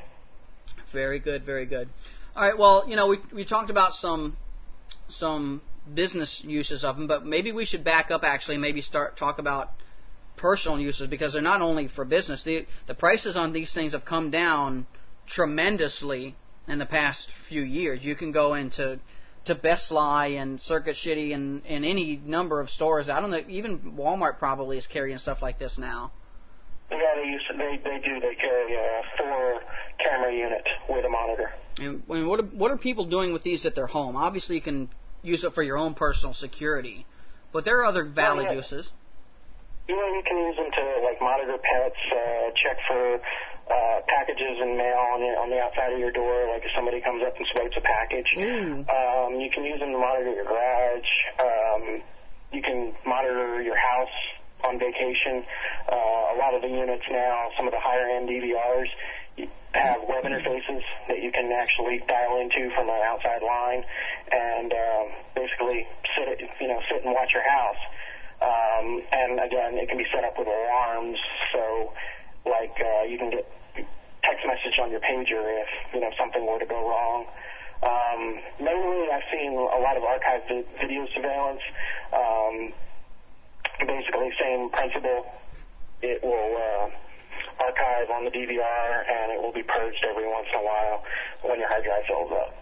S2: Very good, very good. All right, well, you know, we we talked about some some business uses of them, but maybe we should back up actually and maybe start talk about personal uses, because they're not only for business. The the prices on these things have come down tremendously in the past few years. You can go into to Best Buy and Circuit City and, and any number of stores. I don't know, even Walmart probably is carrying stuff like this now.
S3: Yeah, they used to, they they do. They carry a four camera unit with a monitor.
S2: And, and what are, what are people doing with these at their home? Obviously, you can use it for your own personal security, but there are other valid
S3: oh, yeah.
S2: uses.
S3: Yeah, you can use them to like monitor pets, uh, check for uh, packages and mail on the on the outside of your door. Like if somebody comes up and swipes a package,
S2: Mm.
S3: um, you can use them to monitor your garage. Um, you can monitor your house on vacation. Uh, a lot of the units now, some of the higher-end D V Rs, have web interfaces that you can actually dial into from an outside line, and um, basically sit it, you know, sit and watch your house. Um, and again, it can be set up with alarms, so like uh, you can get text message on your pager if you know something were to go wrong. Um, mainly, I've seen a lot of archived vi- video surveillance. Um, Basically, same principle. It will uh, archive on the D V R, and it will be purged every once in a while when your hard drive fills up.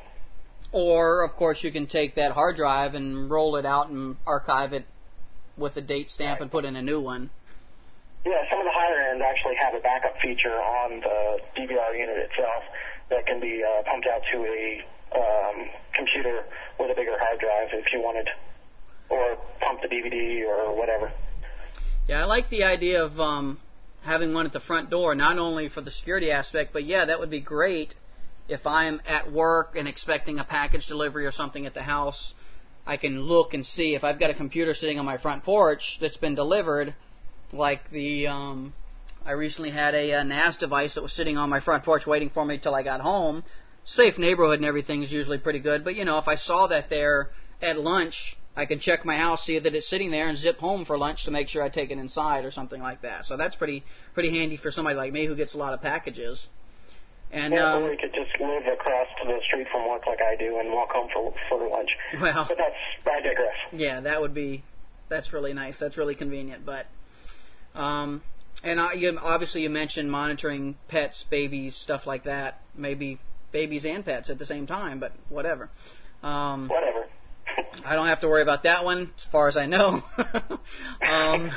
S2: Or, of course, you can take that hard drive and roll it out and archive it with a date stamp
S3: right.
S2: and put in a new one.
S3: Yeah, some of the higher ends actually have a backup feature on the D V R unit itself that can be uh, pumped out to a um, computer with a bigger hard drive if you wanted. Or pump the D V D or whatever.
S2: Yeah, I like the idea of um, having one at the front door, not only for the security aspect, but yeah, that would be great if I'm at work and expecting a package delivery or something at the house. I can look and see if I've got a computer sitting on my front porch that's been delivered, like the um, I recently had a, a N A S device that was sitting on my front porch waiting for me till I got home. Safe neighborhood and everything is usually pretty good, but you know, if I saw that there at lunch, I can check my house, see that it's sitting there, and zip home for lunch to make sure I take it inside or something like that. So that's pretty pretty handy for somebody like me who gets a lot of packages. And
S3: yeah,
S2: um,
S3: or we could just live across to the street from work like I do and walk home for for lunch.
S2: Well,
S3: but that's I digress.
S2: Yeah, that would be that's really nice. That's really convenient. But um, and I, you, obviously you mentioned monitoring pets, babies, stuff like that. Maybe babies and pets at the same time, but whatever. Um,
S3: whatever.
S2: I don't have to worry about that one, as far as I know. um,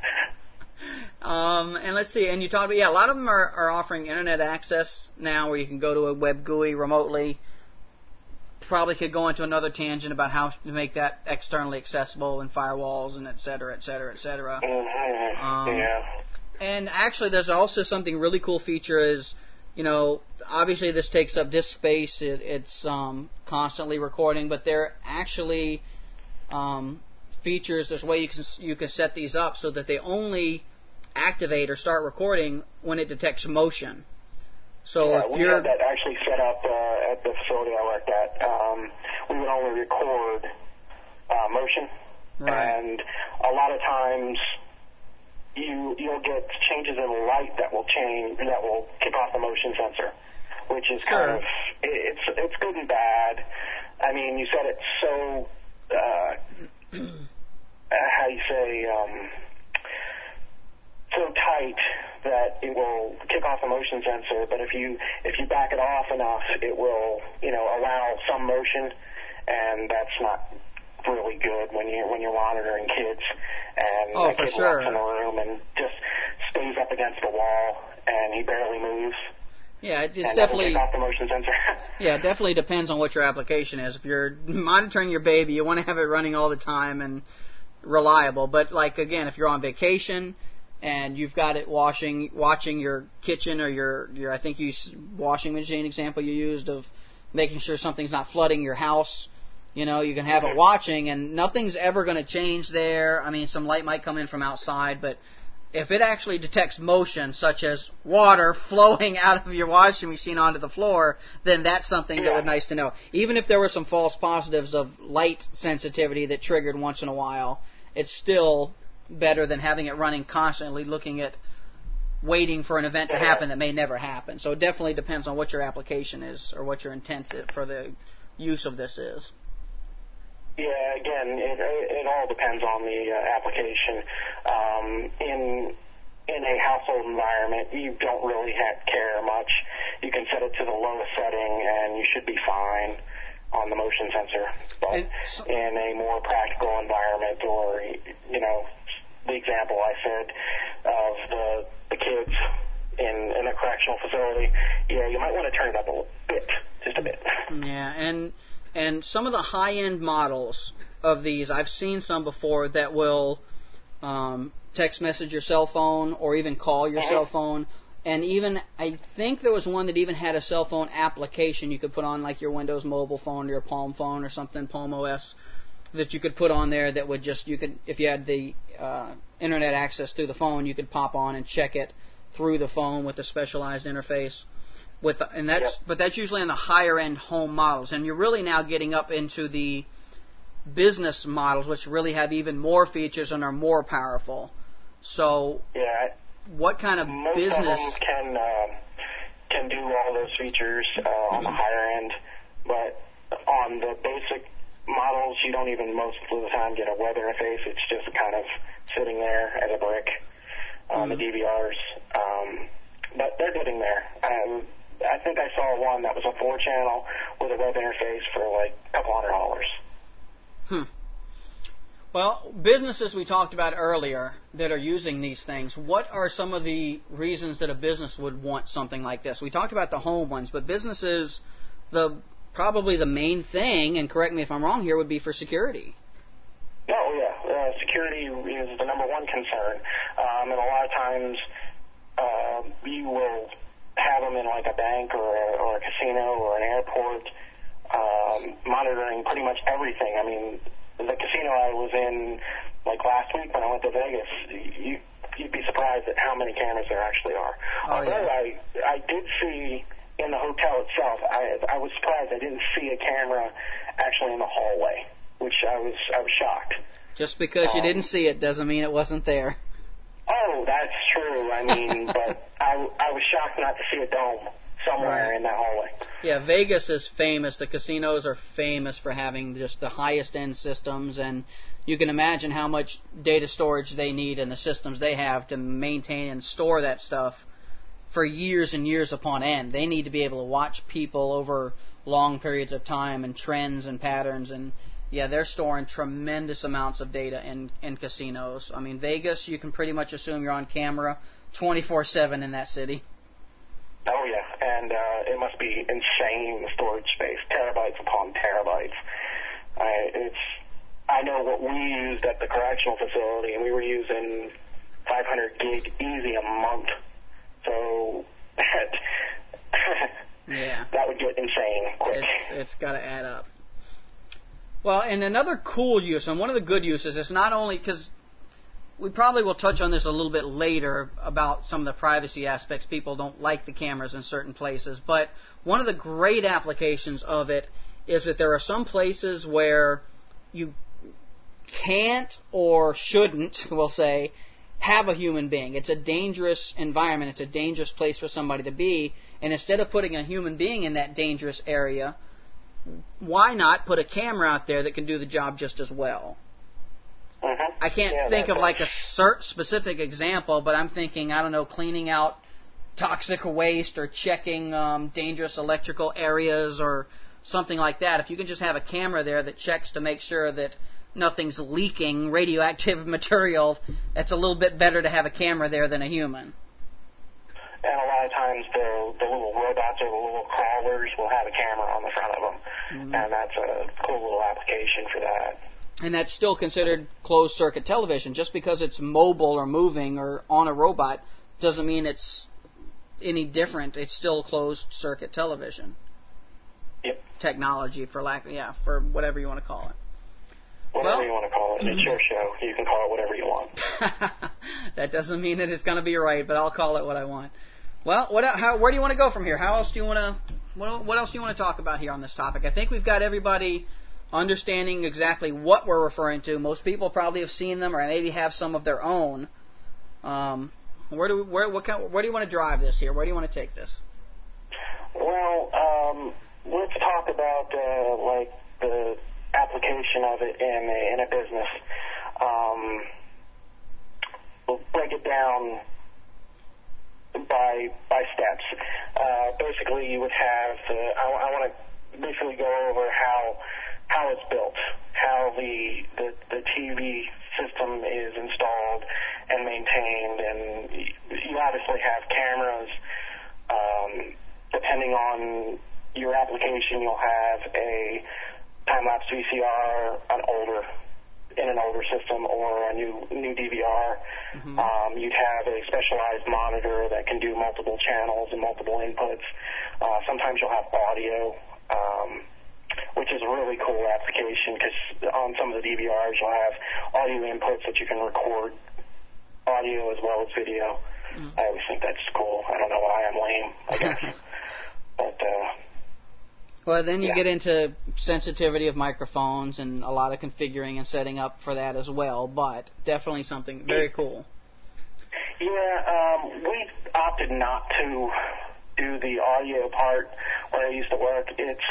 S2: um, and let's see, and you talked about, yeah, a lot of them are, are offering internet access now where you can go to a web G U I remotely. Probably could go into another tangent about how to make that externally accessible and firewalls and et cetera, et cetera, et cetera.
S3: Mm-hmm.
S2: Um,
S3: yeah.
S2: And actually, there's also something really cool feature is, you know, obviously this takes up disk space. It, it's um, constantly recording, but they're actually um, features. There's a way you can you can set these up so that they only activate or start recording when it detects motion. So
S3: yeah,
S2: if
S3: we
S2: you're
S3: had that actually set up uh, at the facility I worked at. Um, we would only record uh, motion,
S2: right.
S3: and a lot of times you you'll get changes in light that will change that will kick off the motion sensor, which is
S2: sure.
S3: kind of it's it's good and bad. I mean, you said it's so uh, how you say um, so tight that it will kick off the motion sensor, but if you if you back it off enough, it will you know allow some motion, and that's not really good when you when you're monitoring kids and
S2: oh,
S3: a
S2: for
S3: kid
S2: sure.
S3: walks in the room and just stays up against the wall and he barely moves.
S2: Yeah, it's
S3: and
S2: definitely
S3: kick off the motion sensor.
S2: yeah, it definitely depends on what your application is. If you're monitoring your baby, you want to have it running all the time and reliable. But like again, if you're on vacation and you've got it washing, watching your kitchen or your, your I think you washing machine example you used of making sure something's not flooding your house. You know, you can have it watching, and nothing's ever going to change there. I mean, some light might come in from outside, but if it actually detects motion, such as water flowing out of your washing machine onto the floor, then that's something
S3: yeah.
S2: that would be nice to know. Even if there were some false positives of light sensitivity that triggered once in a while, it's still better than having it running constantly, looking at waiting for an event to happen that may never happen. So it definitely depends on what your application is or what your intent for the use of this is.
S3: Yeah, again, it, it all depends on the uh, application. Um, in in a household environment, you don't really have care much. You can set it to the lowest setting, and you should be fine on the motion sensor. But
S2: so,
S3: in a more practical environment, or you know, the example I said of the the kids in in a correctional facility, yeah, you might want to turn it up a bit, just a bit.
S2: Yeah, and. And some of the high-end models of these, I've seen some before that will um, text message your cell phone or even call your cell phone. And even, I think there was one that even had a cell phone application you could put on like your Windows mobile phone or your Palm phone or something, Palm O S, that you could put on there that would just, you could, if you had the uh, internet access through the phone, you could pop on and check it through the phone with a specialized interface. With the, and that's,
S3: yep.
S2: but that's usually on the higher end home models, and you're really now getting up into the business models, which really have even more features and are more powerful. So,
S3: yeah,
S2: what kind of
S3: most
S2: business?
S3: Most of them can uh, can do all those features uh, on the higher end, but on the basic models, you don't even most of the time get a web interface. It's just kind of sitting there as a brick on mm-hmm. the D V Rs. Um, but they're getting there. Um, I think I saw one that was a four channel with a web interface for like a couple hundred dollars.
S2: Hmm. Well, businesses we talked about earlier that are using these things, what are some of the reasons that a business would want something like this? We talked about the home ones, but businesses, the probably the main thing, and correct me if I'm wrong here, would be for security.
S3: Oh, yeah. Uh, security is the number one concern. Um, and a lot of times uh, you will have them in like a bank or a, or a casino or an airport, um, monitoring pretty much everything. I mean, the casino I was in like last week when I went to Vegas, you, you'd be surprised at how many cameras there actually are.
S2: Oh,
S3: Although
S2: yeah.
S3: I, I did see in the hotel itself, I, I was surprised I didn't see a camera actually in the hallway, which I was I was shocked.
S2: Just because um, you didn't see it doesn't mean it wasn't there.
S3: Oh, that's true. I mean, but I, I was shocked not to see a dome. somewhere
S2: Right.
S3: in that hallway.
S2: Yeah, Vegas is famous. The casinos are famous for having just the highest end systems, and you can imagine how much data storage they need and the systems they have to maintain and store that stuff for years and years upon end. They need to be able to watch people over long periods of time and trends and patterns, and yeah, they're storing tremendous amounts of data in, in casinos. I mean, Vegas, you can pretty much assume you're on camera twenty-four seven in that city.
S3: Oh yeah, and uh, it must be insane, the storage space, terabytes upon terabytes. I, it's I know what we used at the correctional facility, and we were using five hundred gig easy a month. So that
S2: yeah,
S3: that would get insane quick.
S2: It's it's got to add up. Well, and another cool use, and one of the good uses, is not only because we probably will touch on this a little bit later about some of the privacy aspects. People don't like the cameras in certain places, but one of the great applications of it is that there are some places where you can't or shouldn't, we'll say, have a human being. It's a dangerous environment. It's a dangerous place for somebody to be, and instead of putting a human being in that dangerous area, why not put a camera out there that can do the job just as well?
S3: Mm-hmm.
S2: I can't
S3: yeah,
S2: think of
S3: that's
S2: like a cert specific example, but I'm thinking, I don't know, cleaning out toxic waste or checking um, dangerous electrical areas or something like that. If you can just have a camera there that checks to make sure that nothing's leaking radioactive material, it's a little bit better to have a camera there than a human.
S3: And a lot of times the, the little robots or the little crawlers will have a camera on the front of them, mm-hmm. and that's a cool little application for that.
S2: And that's still considered closed-circuit television. Just because it's mobile or moving or on a robot doesn't mean it's any different. It's still closed-circuit television.
S3: Yep.
S2: Technology, for lack, yeah, for whatever you want to call it.
S3: Whatever
S2: well,
S3: you want to call it. It's your show. You can call it whatever you want.
S2: That doesn't mean that it's going to be right, but I'll call it what I want. Well, what? How? Where do you want to go from here? How else do you want to? What, what else do you want to talk about here on this topic? I think we've got everybody understanding exactly what we're referring to. Most people probably have seen them or maybe have some of their own. Um, where do we, where what kind, where do you want to drive this here? Where do you want to take this?
S3: Well, um, let's talk about uh, like the application of it in a, in a business. Um, we'll break it down by by steps. Uh, basically, you would have. Uh, I, I want to briefly go over how. how it's built, how the, the the T V system is installed and maintained, and you obviously have cameras. Um, depending on your application, you'll have a time-lapse V C R, an older in an older system, or a new new D V R. Mm-hmm. Um, you'd have a specialized monitor that can do multiple channels and multiple inputs. Uh, sometimes you'll have audio. Um, which is a really cool application because on some of the D V Rs you'll have audio inputs that you can record audio as well as video. Mm. I always think that's cool. I don't know why I'm lame, I guess. but, uh...
S2: Well, then you
S3: yeah.
S2: get into sensitivity of microphones and a lot of configuring and setting up for that as well, but definitely something very cool.
S3: Yeah, um, we opted not to do the audio part where I used to work. It's...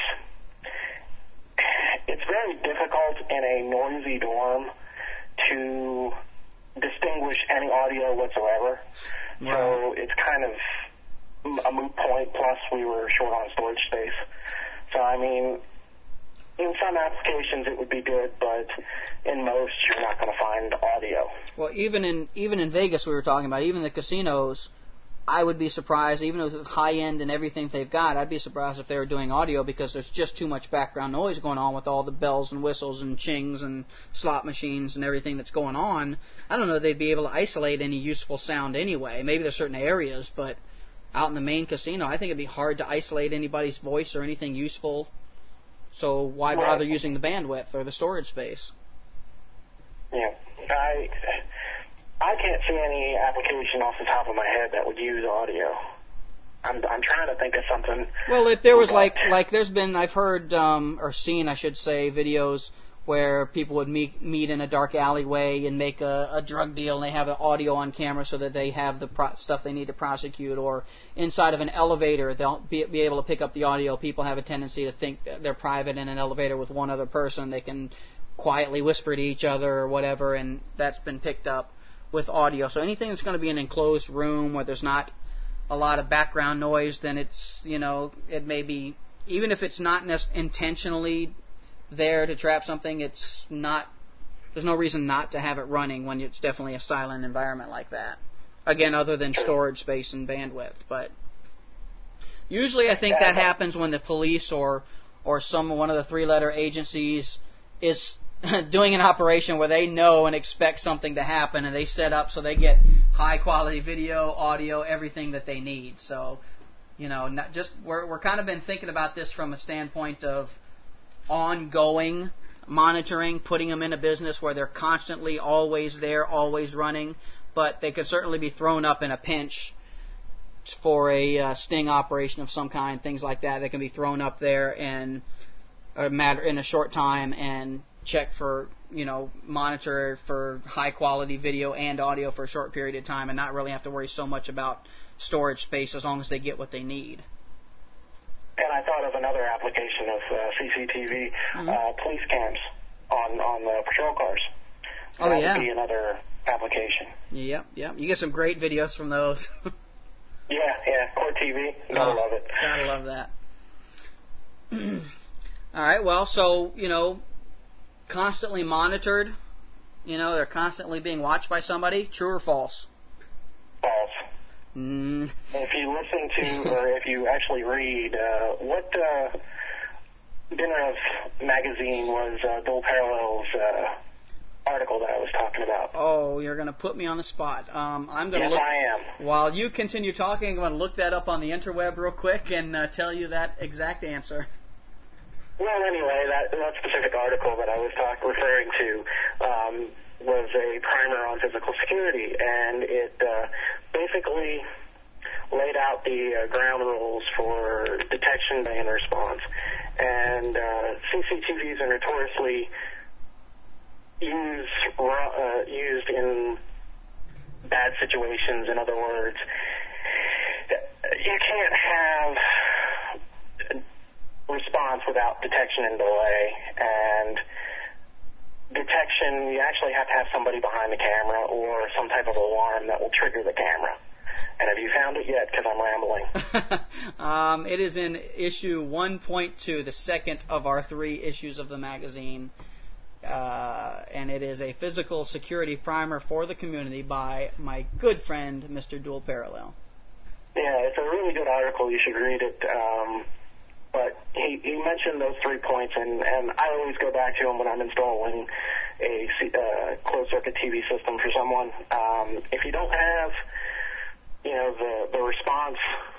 S3: It's very difficult in a noisy dorm to distinguish any audio whatsoever. Right. So it's kind of a moot point, plus we were short on storage space. So, I mean, in some applications it would be good, but in most you're not going to find audio.
S2: Well, even in even in Vegas we were talking about, even the casinos, I would be surprised, even with high-end and everything they've got, I'd be surprised if they were doing audio because there's just too much background noise going on with all the bells and whistles and chings and slot machines and everything that's going on. I don't know if they'd be able to isolate any useful sound anyway. Maybe there's certain areas, but out in the main casino, I think it'd be hard to isolate anybody's voice or anything useful. So why
S3: well,
S2: bother using the bandwidth or the storage space?
S3: Yeah, I... I can't see any application off the top of my head that would use audio. I'm I'm trying to think of something.
S2: Well, if there was like like there's been I've heard um, or seen I should say videos where people would meet meet in a dark alleyway and make a, a drug deal, and they have the audio on camera so that they have the pro- stuff they need to prosecute. Or inside of an elevator, they'll be, be able to pick up the audio. People have a tendency to think that they're private in an elevator with one other person. They can quietly whisper to each other or whatever, and that's been picked up with audio. So anything that's going to be an enclosed room where there's not a lot of background noise, then it's, you know, it may be, even if it's not ne- intentionally there to trap something, it's not, there's no reason not to have it running when it's definitely a silent environment like that. Again, other than storage space and bandwidth. But usually I think that happens when the police or or some one of the three-letter agencies is doing an operation where they know and expect something to happen, and they set up so they get high-quality video, audio, everything that they need. So, you know, not just we're we're kind of been thinking about this from a standpoint of ongoing monitoring, putting them in a business where they're constantly always there, always running, but they could certainly be thrown up in a pinch for a uh, sting operation of some kind, things like that. They can be thrown up there in a matter in a short time and check for, you know, monitor for high quality video and audio for a short period of time and not really have to worry so much about storage space as long as they get what they need.
S3: And I thought of another application of uh, C C T V, mm-hmm. uh, police cams on, on the patrol cars.
S2: Oh,
S3: that
S2: yeah.
S3: would be another application.
S2: Yep, yep. You get some great videos from those.
S3: yeah, yeah. Court T V. Gotta
S2: oh,
S3: love it.
S2: Gotta love that. All right, well, so, you know, constantly monitored, you know, they're constantly being watched by somebody. True or false?
S3: False.
S2: Mm.
S3: If you listen to, or if you actually read, uh, what uh, Dinner of magazine was uh, Dual Parallels uh, article that I was talking about?
S2: Oh, you're going to put me on the spot. Um, I'm going to
S3: yes,
S2: look.
S3: I am.
S2: While you continue talking, I'm going to look that up on the interweb real quick and uh, tell you that exact answer.
S3: Well, anyway, that, that specific article that I was talk, referring to um, was a primer on physical security, and it uh, basically laid out the uh, ground rules for detection and response. And uh, C C T Vs are notoriously used, uh, used in bad situations. In other words, you can't have response without detection and delay, and detection, you actually have to have somebody behind the camera or some type of alarm that will trigger the camera. And have you found it yet? Because I'm rambling.
S2: um, it is in issue one point two, the second of our three issues of the magazine, uh, and it is a physical security primer for the community by my good friend, Mister Dual Parallel.
S3: Yeah, it's a really good article. You should read it. Um, But he, he mentioned those three points, and, and I always go back to him when I'm installing a uh, closed-circuit T V system for someone. Um, if you don't have, you know, the, the response,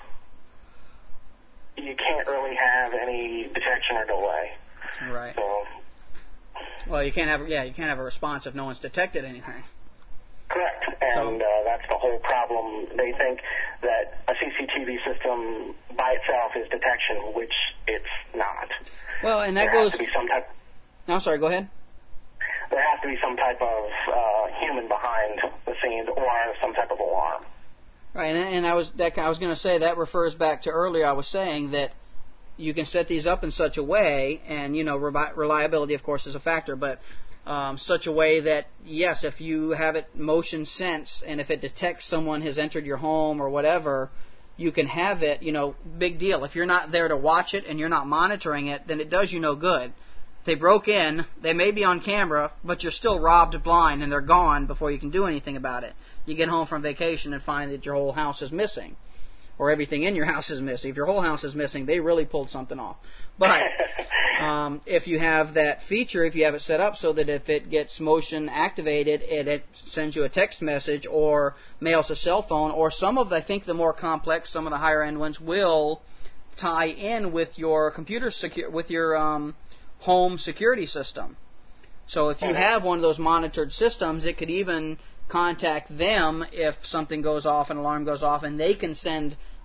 S3: you can't really have any detection or delay.
S2: Right.
S3: So,
S2: well, you can't have, yeah, you can't have a response if no one's detected anything.
S3: Correct, and
S2: so,
S3: uh, that's the whole problem. They think that a C C T V system by itself is detection, which it's not.
S2: Well, and that
S3: there
S2: goes.
S3: Has to be some type.
S2: No, sorry. Go ahead.
S3: There has to be some type of uh, human behind the scenes, or some type of alarm.
S2: Right, and, and I was that I was going to say that refers back to earlier. I was saying that you can set these up in such a way, and you know, reliability, of course, is a factor, but. Um, such a way that, yes, if you have it motion sense and if it detects someone has entered your home or whatever, you can have it, you know, big deal. If you're not there to watch it and you're not monitoring it, then it does you no good. If they broke in, they may be on camera, but you're still robbed blind and they're gone before you can do anything about it. You get home from vacation and find that your whole house is missing. Or everything in your house is missing. If your whole house is missing, they really pulled something off. But um, if you have that feature, if you have it set up so that if it gets motion activated, it, it sends you a text message or mails a cell phone, or some of, I think, the more complex, some of the higher end ones will tie in with your computer secu- with your um, home security system. So if you have one of those monitored systems, it could even contact them if something goes off, an alarm goes off, and they can send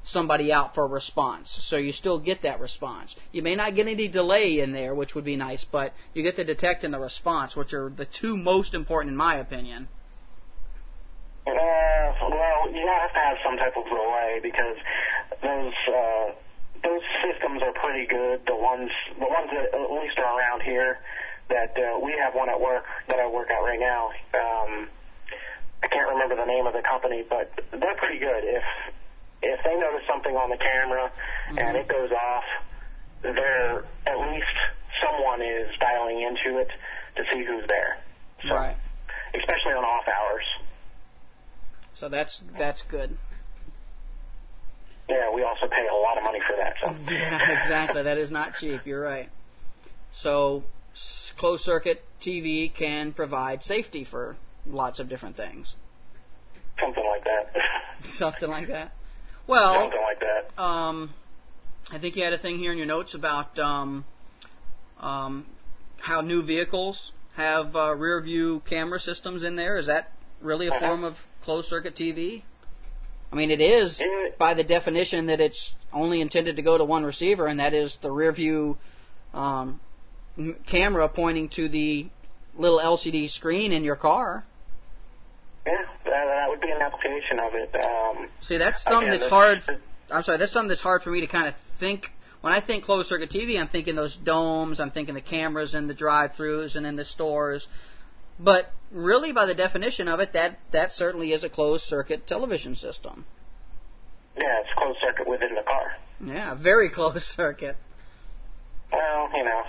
S2: somebody out for a response. So you still get that response. You may not get any delay in there, which would be nice, but you get the detect and the response, which are the two most important in my opinion.
S3: Uh, well, you have to have some type of delay because those uh, those systems are pretty good. The ones the ones that at least are around here, that uh, we have one at work that I work at right now. Um, I can't remember the name of the company, but they're pretty good. If if they notice something on the camera mm-hmm. and it goes off, there at least someone is dialing into it to see who's there. So,
S2: right.
S3: Especially on off hours.
S2: So that's that's good.
S3: Yeah, we also pay a lot of money for that. So.
S2: Yeah, exactly. That is not cheap. You're right. So closed circuit T V can provide safety for lots of different things.
S3: Something like that.
S2: Something like that. Well,
S3: something like that.
S2: Um, I think you had a thing here in your notes about um, um, how new vehicles have uh, rear view camera systems in there. Is that really a
S3: uh-huh.
S2: form of closed circuit T V? I mean, it is
S3: it,
S2: by the definition that it's only intended to go to one receiver, and that is the rear view um, camera pointing to the little L C D screen in your car.
S3: Yeah, that, that would be an application of it. Um,
S2: See, that's something
S3: again,
S2: that's hard. I'm sorry, that's something that's hard for me to kind of think. When I think closed circuit T V, I'm thinking those domes, I'm thinking the cameras in the drive-thrus and in the stores. But really, by the definition of it, that, that certainly is a closed circuit television system.
S3: Yeah, it's closed circuit within the car.
S2: Yeah, very closed circuit.
S3: Well, you know.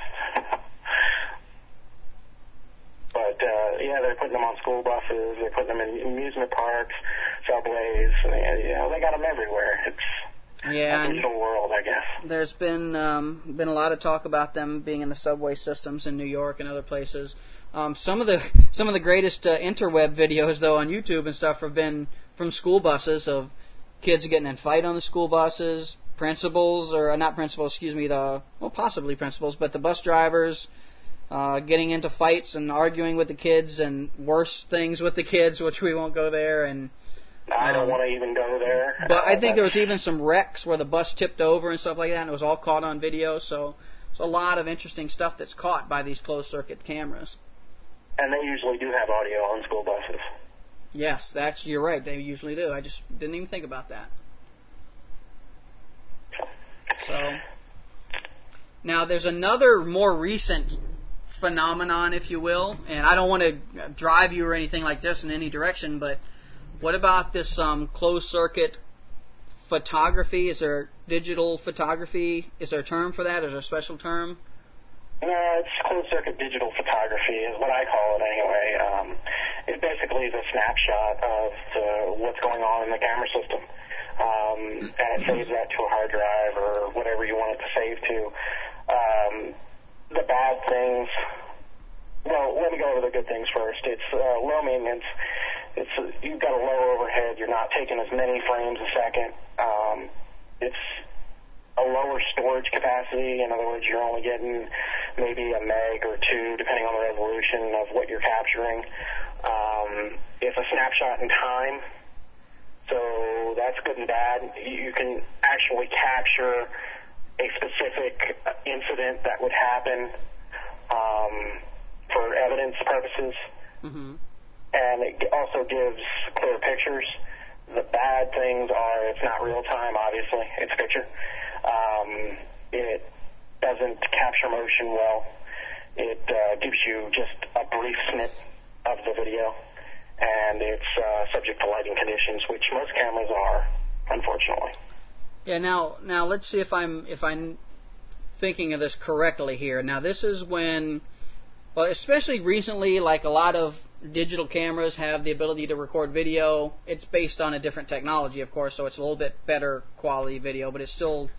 S3: But, uh, yeah, they're putting them on school buses, they're putting them in amusement parks, subways, and they, you know, they got them everywhere. It's
S2: yeah,
S3: a digital world, I guess.
S2: There's been um, been a lot of talk about them being in the subway systems in New York and other places. Um, some of the some of the greatest uh, interweb videos, though, on YouTube and stuff have been from school buses of kids getting in a fight on the school buses, principals, or not principals, excuse me, the well, possibly principals, but the bus drivers uh, getting into fights and arguing with the kids and worse things with the kids, which we won't go there. And
S3: I don't
S2: um,
S3: want to even go there.
S2: But I think there was even some wrecks where the bus tipped over and stuff like that, and it was all caught on video. So it's a lot of interesting stuff that's caught by these closed-circuit cameras.
S3: And they usually do have audio on school buses.
S2: Yes, that's you're right. They usually do. I just didn't even think about that. So now there's another more recent phenomenon, if you will, and I don't want to drive you or anything like this in any direction, but what about this um, closed-circuit photography? Is there digital photography? Is there a term for that? Is there a special term?
S3: No, it's closed-circuit digital photography is what I call it anyway. Um, it basically is a snapshot of uh, what's going on in the camera system. Um, and it saves that to a hard drive or whatever you want it to save to. Um, the bad things, well, let me go over the good things first. It's uh, low maintenance. It's uh, you've got a low overhead. You're not taking as many frames a second. Um, it's a lower storage capacity. In other words, you're only getting maybe a meg or two, depending on the resolution of what you're capturing. Um, it's a snapshot in time, so that's good and bad. You can actually capture a specific incident that would happen um, for evidence purposes.
S2: Mm-hmm. And
S3: it also gives clear pictures. The bad things are it's not real time, obviously. It's picture. Um, it doesn't capture motion well. It uh, gives you just a brief snip of the video, and it's uh, subject to lighting conditions, which most cameras are, unfortunately.
S2: Yeah. Now, now let's see if I'm if I'm thinking of this correctly here. Now, this is when, well, especially recently, like a lot of digital cameras have the ability to record video. It's based on a different technology, of course, so it's a little bit better quality video, but it's still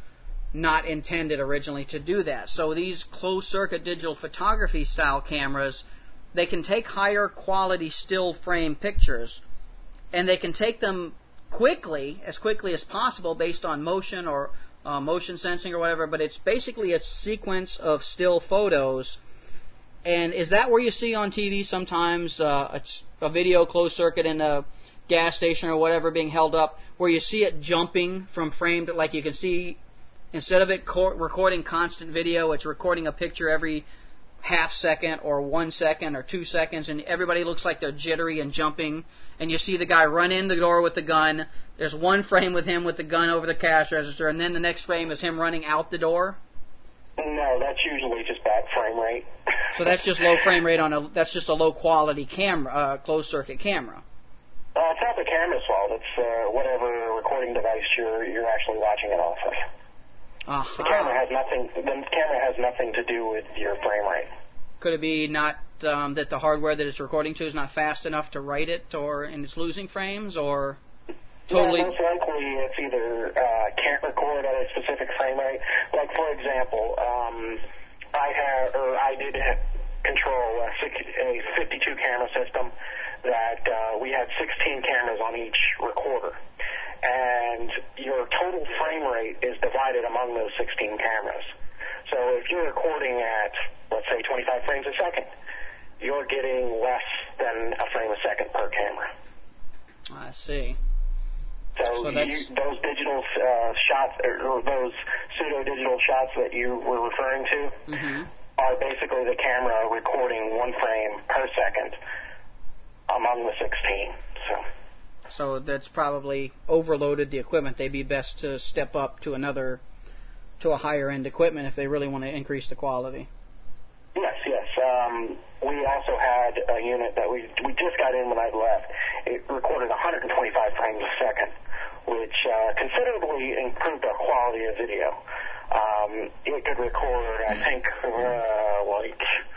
S2: not intended originally to do that. So these closed-circuit digital photography style cameras, they can take higher quality still frame pictures, and they can take them quickly, as quickly as possible, based on motion or uh, motion sensing or whatever, but it's basically a sequence of still photos. And is that where you see on T V sometimes uh, a, a video closed circuit and a gas station or whatever being held up, where you see it jumping from frame to, like you can see, instead of it co- recording constant video, it's recording a picture every half second or one second or two seconds, and everybody looks like they're jittery and jumping, and you see the guy run in the door with the gun. There's one frame with him with the gun over the cash register, and then the next frame is him running out the door.
S3: No, that's usually just bad frame rate.
S2: So that's just low frame rate on a, that's just a low quality camera, uh, closed circuit camera.
S3: Uh, it's not the camera's fault. It's uh, whatever recording device you're you're actually watching it off of.
S2: Uh-huh.
S3: The camera has nothing. The camera has nothing to do with your frame rate.
S2: Could it be not um, that the hardware that it's recording to is not fast enough to write it, or and it's losing frames, or totally?
S3: Yeah, most likely it's either uh, can't record at a specific frame rate. Like for example, um, I have or I did control a, a fifty-two camera system that uh, we had sixteen cameras on each recorder. And your total frame rate is divided among those sixteen cameras. So if you're recording at, let's say, twenty-five frames a second, you're getting less than a frame a second per camera.
S2: I see.
S3: So,
S2: so
S3: you, those digital uh, shots, or those pseudo-digital shots that you were referring to,
S2: mm-hmm.
S3: are basically the camera recording one frame per second among the sixteen. So.
S2: So that's probably overloaded the equipment. They'd be best to step up to another, to a higher end equipment if they really want to increase the quality.
S3: Yes, yes. Um, we also had a unit that we we just got in when I left. It recorded one hundred twenty-five frames a second, which uh, considerably improved our quality of video. Um, it could record, I think, uh, like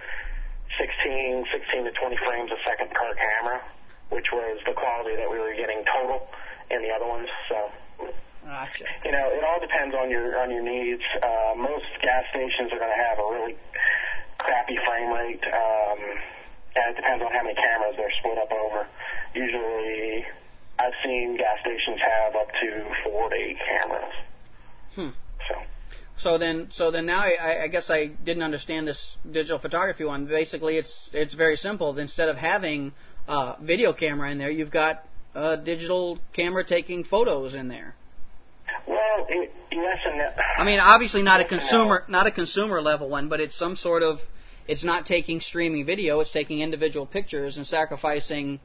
S3: sixteen, sixteen to twenty frames a second per camera, which was the quality that we were getting total in the other ones. So,
S2: gotcha.
S3: You know, it all depends on your on your needs. Uh, most gas stations are going to have a really crappy frame rate, um, and it depends on how many cameras they're split up over. Usually, I've seen gas stations have up to four to eight cameras.
S2: Hmm.
S3: So.
S2: So then, so then now I, I guess I didn't understand this digital photography one. Basically, it's it's very simple. Instead of having Uh, video camera in there, you've got a digital camera taking photos in there.
S3: Well, it, yes and no.
S2: I mean, obviously not a consumer, not a consumer level one, but it's some sort of, it's not taking streaming video, it's taking individual pictures and sacrificing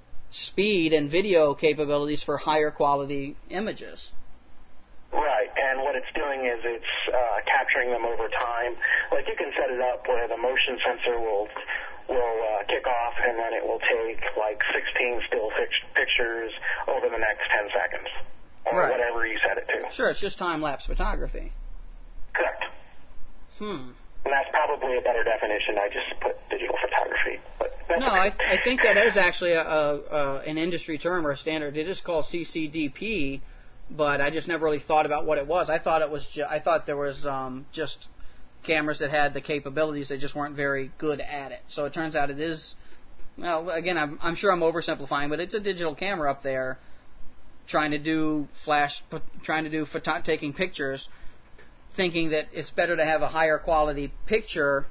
S2: speed and video capabilities for higher quality images.
S3: Right, and what it's doing is it's uh, capturing them over time. Like you can set it up where the motion sensor will will uh, kick off, and then it will take like sixteen still fi- pictures over the next ten seconds, or
S2: right.
S3: whatever you set it to.
S2: Sure, it's just time-lapse photography.
S3: Correct.
S2: Hmm.
S3: And that's probably a better definition. I just put digital photography. But that's
S2: no,
S3: okay.
S2: I, I think that is actually a, a, a, an industry term or a standard. It is called C C D P, but I just never really thought about what it was. I thought it was. Ju- I thought there was um, just cameras that had the capabilities, they just weren't very good at it. So it turns out it is, well, again, I'm, I'm sure I'm oversimplifying, but it's a digital camera up there trying to do flash, trying to do photo- taking pictures, thinking that it's better to have a higher quality picture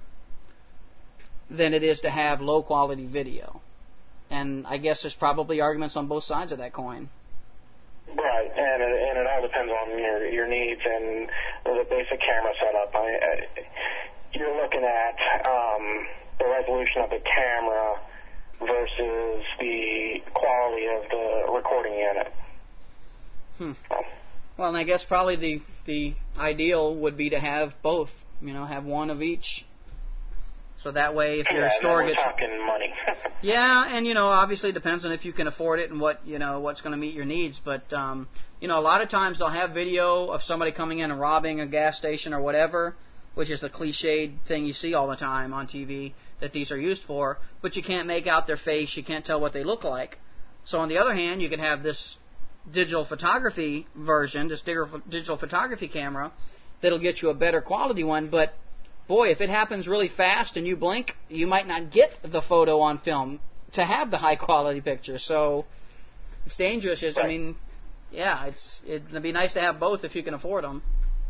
S2: than it is to have low quality video. And I guess there's probably arguments on both sides of that coin.
S3: Right, and it, and it all depends on your your needs and the basic camera setup. I, I, you're looking at um, the resolution of the camera versus the quality of the recording unit.
S2: Hmm. Well, and I guess probably the the ideal would be to have both. You know, have one of each. So that way, if
S3: yeah,
S2: your store
S3: we're
S2: gets
S3: talking money.
S2: yeah, and you know, obviously it depends on if you can afford it and what you know what's going to meet your needs. But um, you know, a lot of times they'll have video of somebody coming in and robbing a gas station or whatever, which is the cliched thing you see all the time on T V that these are used for. But you can't make out their face, you can't tell what they look like. So on the other hand, you can have this digital photography version, this digital photography camera, that'll get you a better quality one, but boy, if it happens really fast and you blink, you might not get the photo on film to have the high quality picture. So it's dangerous. It's, I mean, yeah, it's it'd be nice to have both if you can afford them.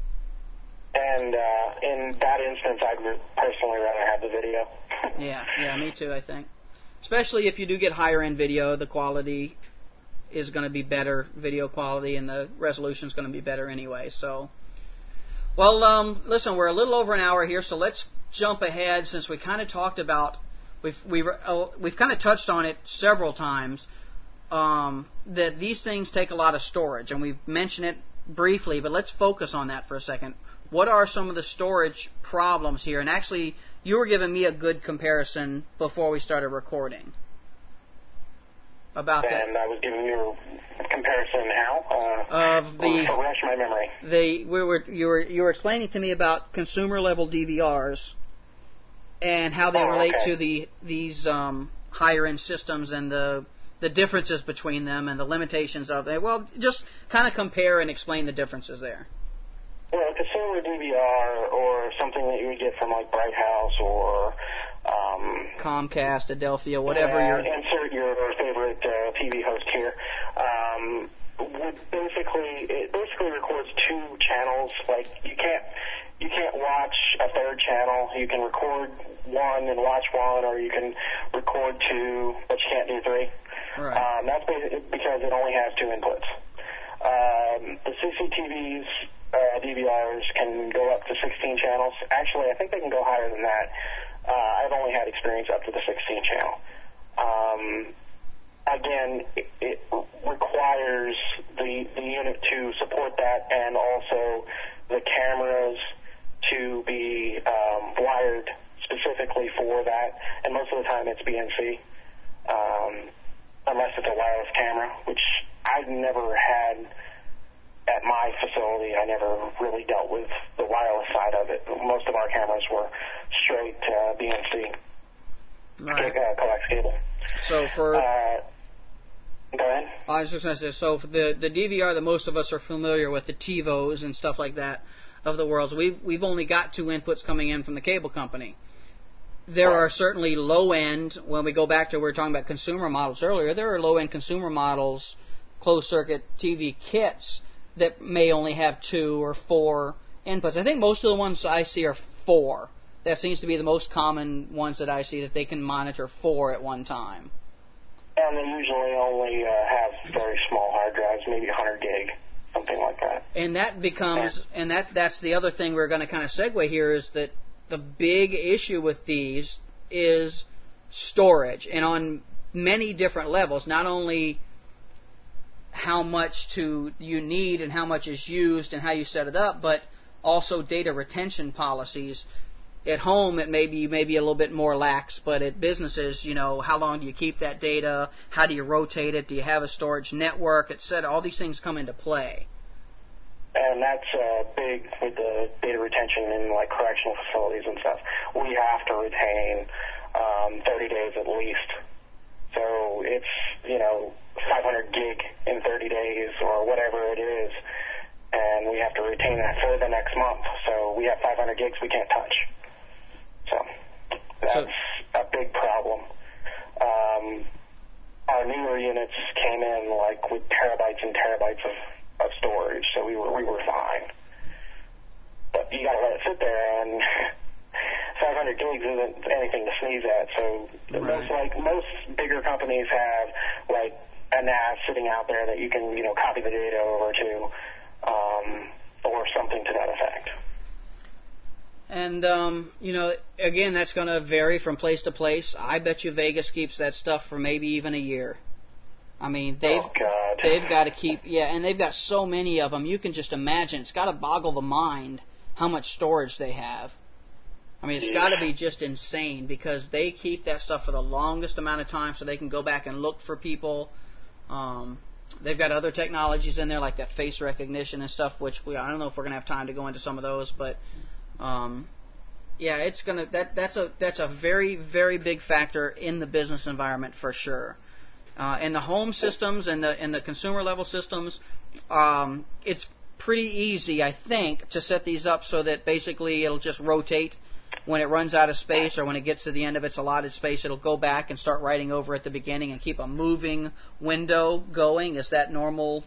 S3: And uh, in that instance, I'd personally rather have the video.
S2: yeah, yeah, me too, I think. Especially if you do get higher end video, the quality is going to be better video quality, and the resolution is going to be better anyway. So, well, um, listen, we're a little over an hour here, so let's jump ahead since we kind of talked about we've we've uh, we've kind of touched on it several times um, that these things take a lot of storage, and we've mentioned it briefly, but let's focus on that for a second. What are some of the storage problems here? And actually, you were giving me a good comparison before we started recording about that.
S3: And I was giving you a comparison how? Uh,
S2: of the
S3: refresh my memory.
S2: The we were you were you were explaining to me about consumer level D V Rs and how they
S3: Oh,
S2: relate
S3: okay.
S2: to the these um, higher end systems and the the differences between them and the limitations of them. Well, just kind of compare and explain the differences there.
S3: Well, a consumer D V R or something that you would get from like Bright House or um,
S2: Comcast, Adelphia, whatever
S3: uh,
S2: your
S3: insert your favorite uh, T V host here. Um, would basically, it basically records two channels. Like you can't you can't watch a third channel. You can record one and watch one, or you can record two, but you can't do three.
S2: Right.
S3: Um, that's basically because it only has two inputs. Um, the C C T Vs. Uh, D V Rs can go up to sixteen channels. Actually, I think they can go higher than that. Uh, I've only had experience up to the sixteen channel. Um, again, it, it requires the, the unit to support that, and also the cameras to be um, wired specifically for that. And most of the time it's B N C, um, unless it's a wireless camera, which I've never had. At my facility, I never really dealt with the wireless side of it. Most of our cameras were straight uh, B N C,
S2: right.
S3: uh, coax cable.
S2: So for
S3: Uh, go ahead.
S2: I was just going to say, so for the the D V R that most of us are familiar with, the TiVos and stuff like that of the world, we've we've only got two inputs coming in from the cable company. There are certainly low end. When we go back to we were talking about consumer models earlier, there are low end consumer models, closed circuit T V kits that may only have two or four inputs. I think most of the ones I see are four. That seems to be the most common ones that I see, that they can monitor four at one time.
S3: And they usually only uh, have very small hard drives, maybe one hundred gig, something like that.
S2: And that becomes, and that that's the other thing we're going to kind of segue here, is that the big issue with these is storage, and on many different levels, not only how much to you need and how much is used and how you set it up, but also data retention policies. At home, it may be maybe a little bit more lax, but at businesses, you know, how long do you keep that data? How do you rotate it? Do you have a storage network, et cetera? All these things come into play.
S3: And that's uh, big with the data retention in like correctional facilities and stuff. We have to retain um, thirty days at least. So it's, you know, five hundred gig in thirty days or whatever it is, and we have to retain that for the next month. So we have five hundred gigs we can't touch. So that's so, a big problem. Um, our newer units came in like with terabytes and terabytes of, of storage, so we were we were fine. But you got to let it sit there, and five hundred gigs isn't anything to sneeze at. So right. most like most bigger companies have like a N A S sitting out there that you can you know copy the data over to, um, or something to that effect.
S2: And um, you know, again, that's going to vary from place to place. I bet you Vegas keeps that stuff for maybe even a year. I mean, they've
S3: oh, God.
S2: they've got to keep yeah, and they've got so many of them. You can just imagine. It's got to boggle the mind how much storage they have. I mean, it's
S3: yeah.
S2: got to be just insane, because they keep that stuff for the longest amount of time so they can go back and look for people. Um, they've got other technologies in there like that face recognition and stuff, which we I don't know if we're going to have time to go into some of those, but um, yeah, it's gonna that that's a that's a very very big factor in the business environment for sure. Uh, in the home systems and the in the consumer level systems, um, it's pretty easy, I think, to set these up so that basically it'll just rotate. When it runs out of space or when it gets to the end of its allotted space, it'll go back and start writing over at the beginning and keep a moving window going. Is that normal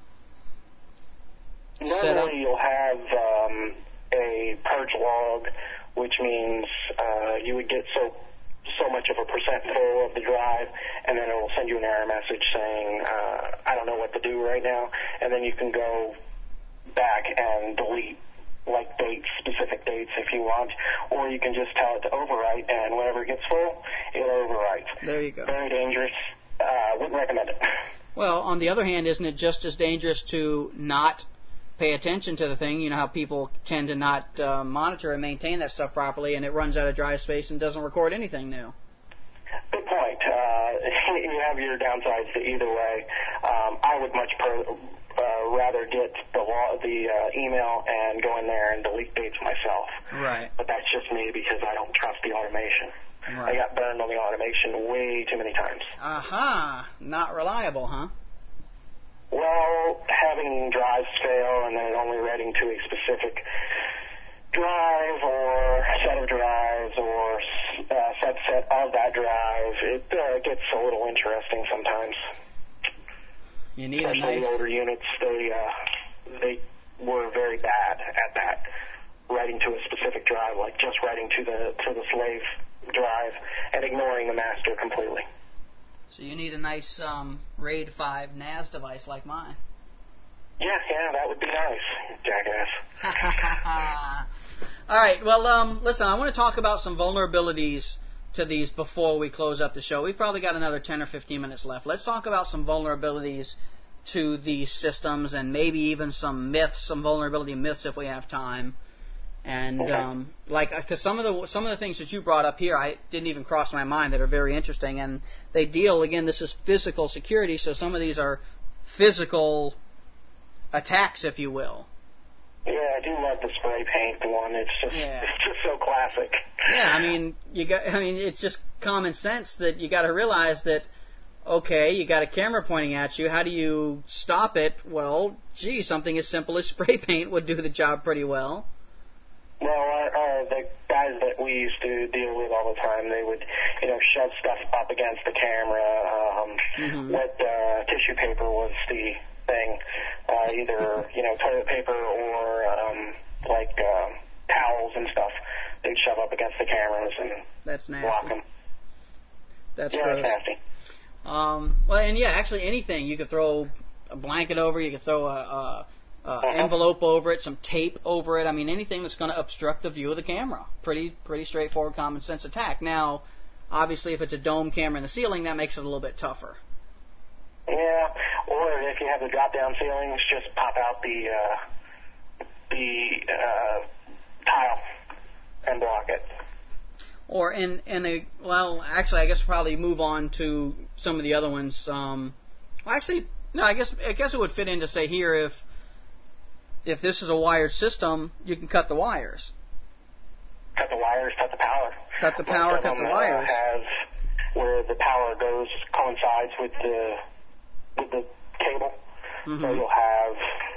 S3: Normally
S2: setup?
S3: You'll have um, a purge log, which means uh, you would get, so so much of a percent full of the drive, and then it will send you an error message saying, uh, I don't know what to do right now, and then you can go back and delete like dates, specific dates if you want, or you can just tell it to overwrite, and whenever it gets full, it'll overwrite.
S2: There you go.
S3: Very dangerous. Uh, wouldn't recommend it.
S2: Well, on the other hand, isn't it just as dangerous to not pay attention to the thing? You know how people tend to not uh, monitor and maintain that stuff properly, and it runs out of drive space and doesn't record anything new.
S3: Good point. Uh, you have your downsides to either way. Um, I would much per, uh, rather get the law, the uh, email and go in there and delete dates myself.
S2: Right.
S3: But that's just me because I don't trust the automation.
S2: Right.
S3: I got burned on the automation way too many times.
S2: Aha. Not reliable, huh?
S3: Well, having drives fail and then only writing to a specific drive or set of drives or uh, subset of that drive, it uh, gets a little interesting sometimes.
S2: You need
S3: Especially
S2: a nice...
S3: the older units, they, uh, they were very bad at that, writing to a specific drive, like just writing to the to the slave drive and ignoring the master completely.
S2: So you need a nice um, RAID five N A S device like mine.
S3: Yeah, yeah, that would be nice, jackass.
S2: All right, well, um, listen, I want to talk about some vulnerabilities to these before we close up the show. We've probably got another ten or fifteen minutes left. Let's talk about some vulnerabilities to these systems and maybe even some myths, some vulnerability myths if we have time. And
S3: okay.
S2: um, like, because some of the some of the things that you brought up here, I didn't even cross my mind that are very interesting, and they deal again. This is physical security, so some of these are physical attacks, if you will.
S3: Yeah, I do love the spray paint one. It's just
S2: Yeah.
S3: it's just so classic.
S2: Yeah, I mean, you got. I mean, it's just common sense that you got to realize that. Okay, you got a camera pointing at you. How do you stop it? Well, gee, something as simple as spray paint would do the job pretty well.
S3: Well, our, our, the guys that we used to deal with all the time, they would, you know, shove stuff up against the camera. Um,
S2: Mm-hmm.
S3: Wet uh, tissue paper was the thing, uh, either you know toilet paper or um, like uh, towels and stuff. They'd shove up against the cameras and
S2: That's nasty.
S3: block them.
S2: That's
S3: yeah,
S2: gross.
S3: that's nasty.
S2: Um, well, and yeah, actually anything. You could throw a blanket over. You could throw a, a, a
S3: Uh-huh.
S2: envelope over it, some tape over it. I mean, anything that's going to obstruct the view of the camera. Pretty, pretty straightforward, common sense attack. Now, obviously, if it's a dome camera in the ceiling, that makes it a little bit tougher.
S3: Yeah, or if you have the drop-down ceilings, just pop out the uh, the uh, tile and block it.
S2: Or in in a well, actually, I guess we'll probably move on to some of the other ones. Um, well, actually, no, I guess I guess it would fit in to say here if if this is a wired system, you can cut the wires.
S3: Cut the wires, cut the power.
S2: Cut the power,
S3: Most of
S2: cut
S3: them,
S2: the wires.
S3: Uh, have where the power goes coincides with the with the cable.
S2: Mm-hmm.
S3: So you'll have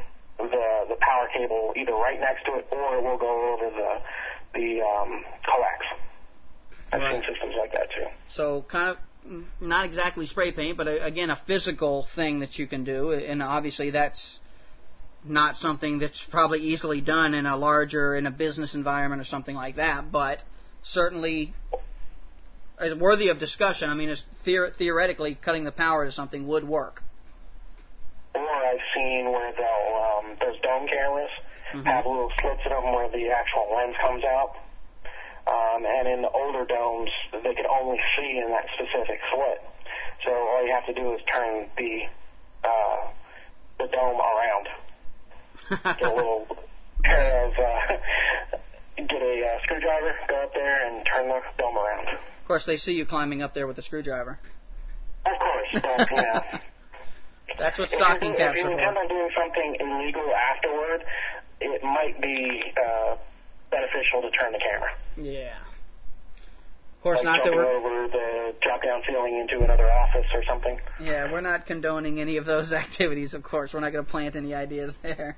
S3: the the power cable either right next to it, or it will go over the the um, coax. I've
S2: Right.
S3: seen systems like that too.
S2: So kind of mm, not exactly spray paint, but a, again a physical thing that you can do, and obviously that's not something that's probably easily done in a larger, in a business environment or something like that, but certainly uh, worthy of discussion. I mean, it's theor- theoretically cutting the power to something would work.
S3: Or I've seen where they'll um, those dome cameras
S2: Mm-hmm.
S3: have little slits in them where the actual lens comes out. Um, and in the older domes, they could only see in that specific slit. So all you have to do is turn the uh, the dome around. Get a little pair of uh, get a uh, screwdriver, go up there, and turn the dome around.
S2: Of course, they see you climbing up there with a screwdriver.
S3: Of course, but yeah.
S2: That's what
S3: If
S2: stocking
S3: you,
S2: caps
S3: if you
S2: are
S3: intend
S2: for.
S3: on doing something illegal afterward, it might be uh, beneficial to turn the camera.
S2: Yeah. Of course,
S3: Like
S2: not that
S3: jumping
S2: we're.
S3: over the drop-down ceiling into another office or something.
S2: Yeah, we're not condoning any of those activities. Of course, we're not going to plant any ideas there.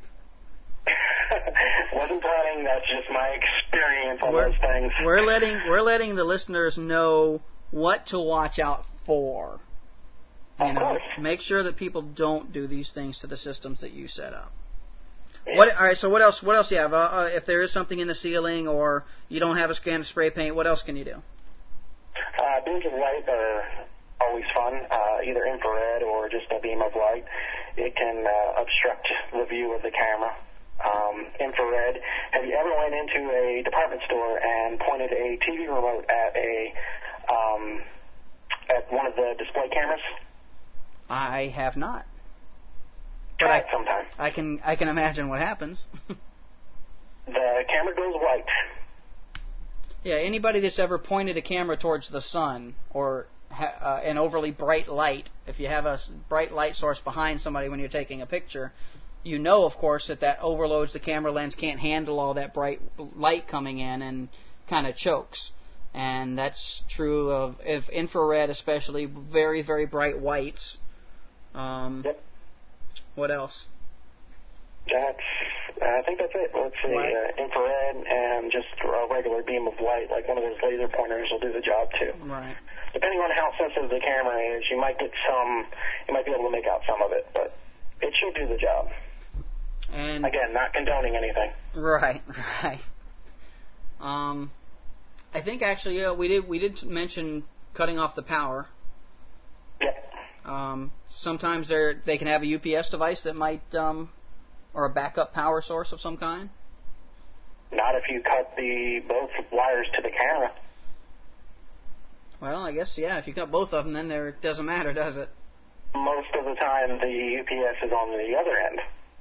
S3: Wasn't planning. That's just my experience on
S2: We're,
S3: those things.
S2: we're letting we're letting the listeners know what to watch out for. You
S3: Of
S2: know,
S3: course.
S2: make sure that people don't do these things to the systems that you set up. What? All right. So what else? What else do you have? Uh, uh, if there is something in the ceiling, or you don't have a scan of spray paint, what else can you do?
S3: Uh, beams of light are always fun, uh, either infrared or just a beam of light. It can uh, obstruct the view of the camera. Um, infrared. Have you ever went into a department store and pointed a T V remote at a um, at one of the display cameras?
S2: I have not.
S3: Try
S2: But
S3: it sometime.
S2: I can I can imagine what happens.
S3: The camera goes white.
S2: Yeah, anybody that's ever pointed a camera towards the sun or ha- uh, an overly bright light, if you have a s- bright light source behind somebody when you're taking a picture, you know, of course, that that overloads the camera lens, can't handle all that bright light coming in and kind of chokes. And that's true of if infrared, especially very, very bright whites. Um,
S3: Yep.
S2: What else?
S3: That's, I think that's it. Let's see,
S2: Right.
S3: uh, infrared and just a regular beam of light, like one of those laser pointers will do the job too.
S2: Right.
S3: Depending on how sensitive the camera is, you might get some, you might be able to make out some of it, but it should do the job.
S2: And
S3: Again, not condoning anything.
S2: right, right. Um, I think actually, yeah, we did we did mention cutting off the power.
S3: Yep.
S2: Um, sometimes they they can have a U P S device that might, um, or a backup power source of some kind.
S3: Not if you cut the both wires to the camera.
S2: Well, I guess yeah. If you cut both of them, then there it doesn't matter, does it?
S3: Most of the time, the U P S is on the other end,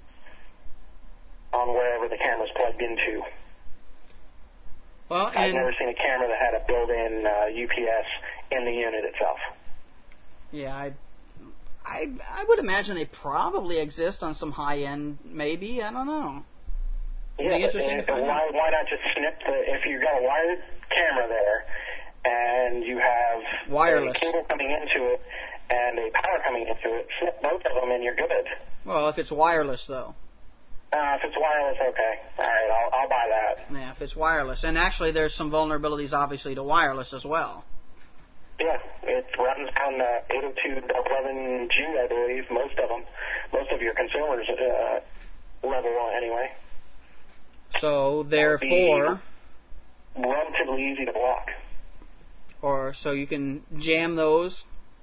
S3: on wherever the camera's plugged into.
S2: Well,
S3: I've
S2: and
S3: never seen a camera that had a built-in uh, U P S in the unit itself.
S2: yeah, I, I, I would imagine they probably exist on some high end. Maybe I don't know.
S3: Yeah,
S2: Be
S3: but
S2: interesting to
S3: uh,
S2: find
S3: why,
S2: out.
S3: why not just snip the, if you've got a wired camera there and you have
S2: Wireless.
S3: a cable coming into it and a power coming into it, snip both of them and you're good.
S2: Well, if it's wireless though.
S3: Uh, if it's wireless, okay. All right, I'll, I'll buy that.
S2: Yeah, if it's wireless. And actually there's some vulnerabilities obviously to wireless as well.
S3: Yeah, it runs on uh, eight oh two dot eleven G, I believe, most of them. Most of your consumers uh, level anyway.
S2: So
S3: Be
S2: therefore,
S3: relatively easy to block.
S2: or so you can jam those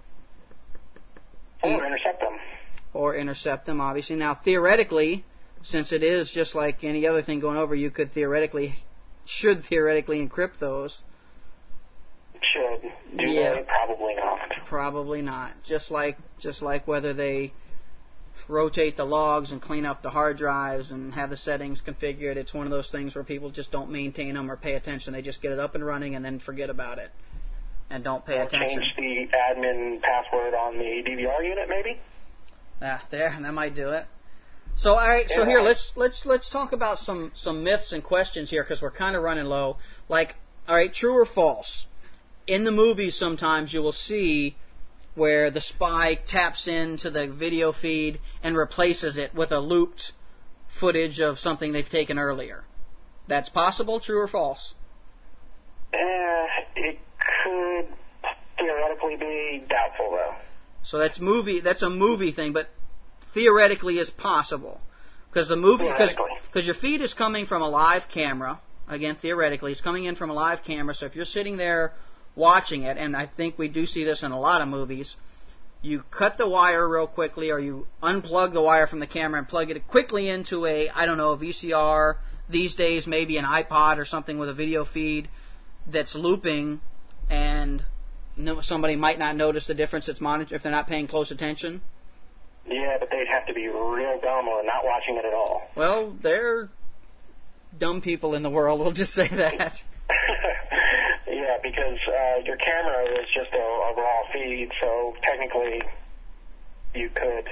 S3: Or intercept them.
S2: or intercept them, obviously. Now, theoretically, since it is just like any other thing going over, you could theoretically, should theoretically encrypt those.
S3: Should. Do
S2: Yeah.
S3: they? Probably not.
S2: Probably not. Just like just like whether they rotate the logs and clean up the hard drives and have the settings configured. It's one of those things where people just don't maintain them or pay attention. They just get it up and running and then forget about it and don't pay
S3: Or
S2: attention.
S3: change the admin password on the D V R unit, maybe?
S2: Ah, there, that might do it. So, all right. So
S3: Yeah.
S2: here, let's let's let's talk about some some myths and questions here because we're kind of running low. Like, all right, true or false? In the movies, sometimes you will see where the spy taps into the video feed and replaces it with a looped footage of something they've taken earlier. That's possible, true or false?
S3: Uh, it could theoretically be doubtful, though.
S2: So that's movie. That's a movie thing, but theoretically is possible because the movie because
S3: Theoretically.
S2: because your feed is coming from a live camera. Again, theoretically, it's coming in from a live camera. So if you're sitting there watching it, and I think we do see this in a lot of movies, you cut the wire real quickly, or you unplug the wire from the camera and plug it quickly into a I don't know a V C R. These days, maybe an iPod or something with a video feed that's looping, and no, somebody might not notice the difference it's monitored if they're not paying close attention.
S3: Yeah, but they'd have to be real dumb or not watching it at all.
S2: Well, they're dumb people in the world, we'll just say that.
S3: Yeah, because uh, your camera is just a, a raw feed, so technically you could.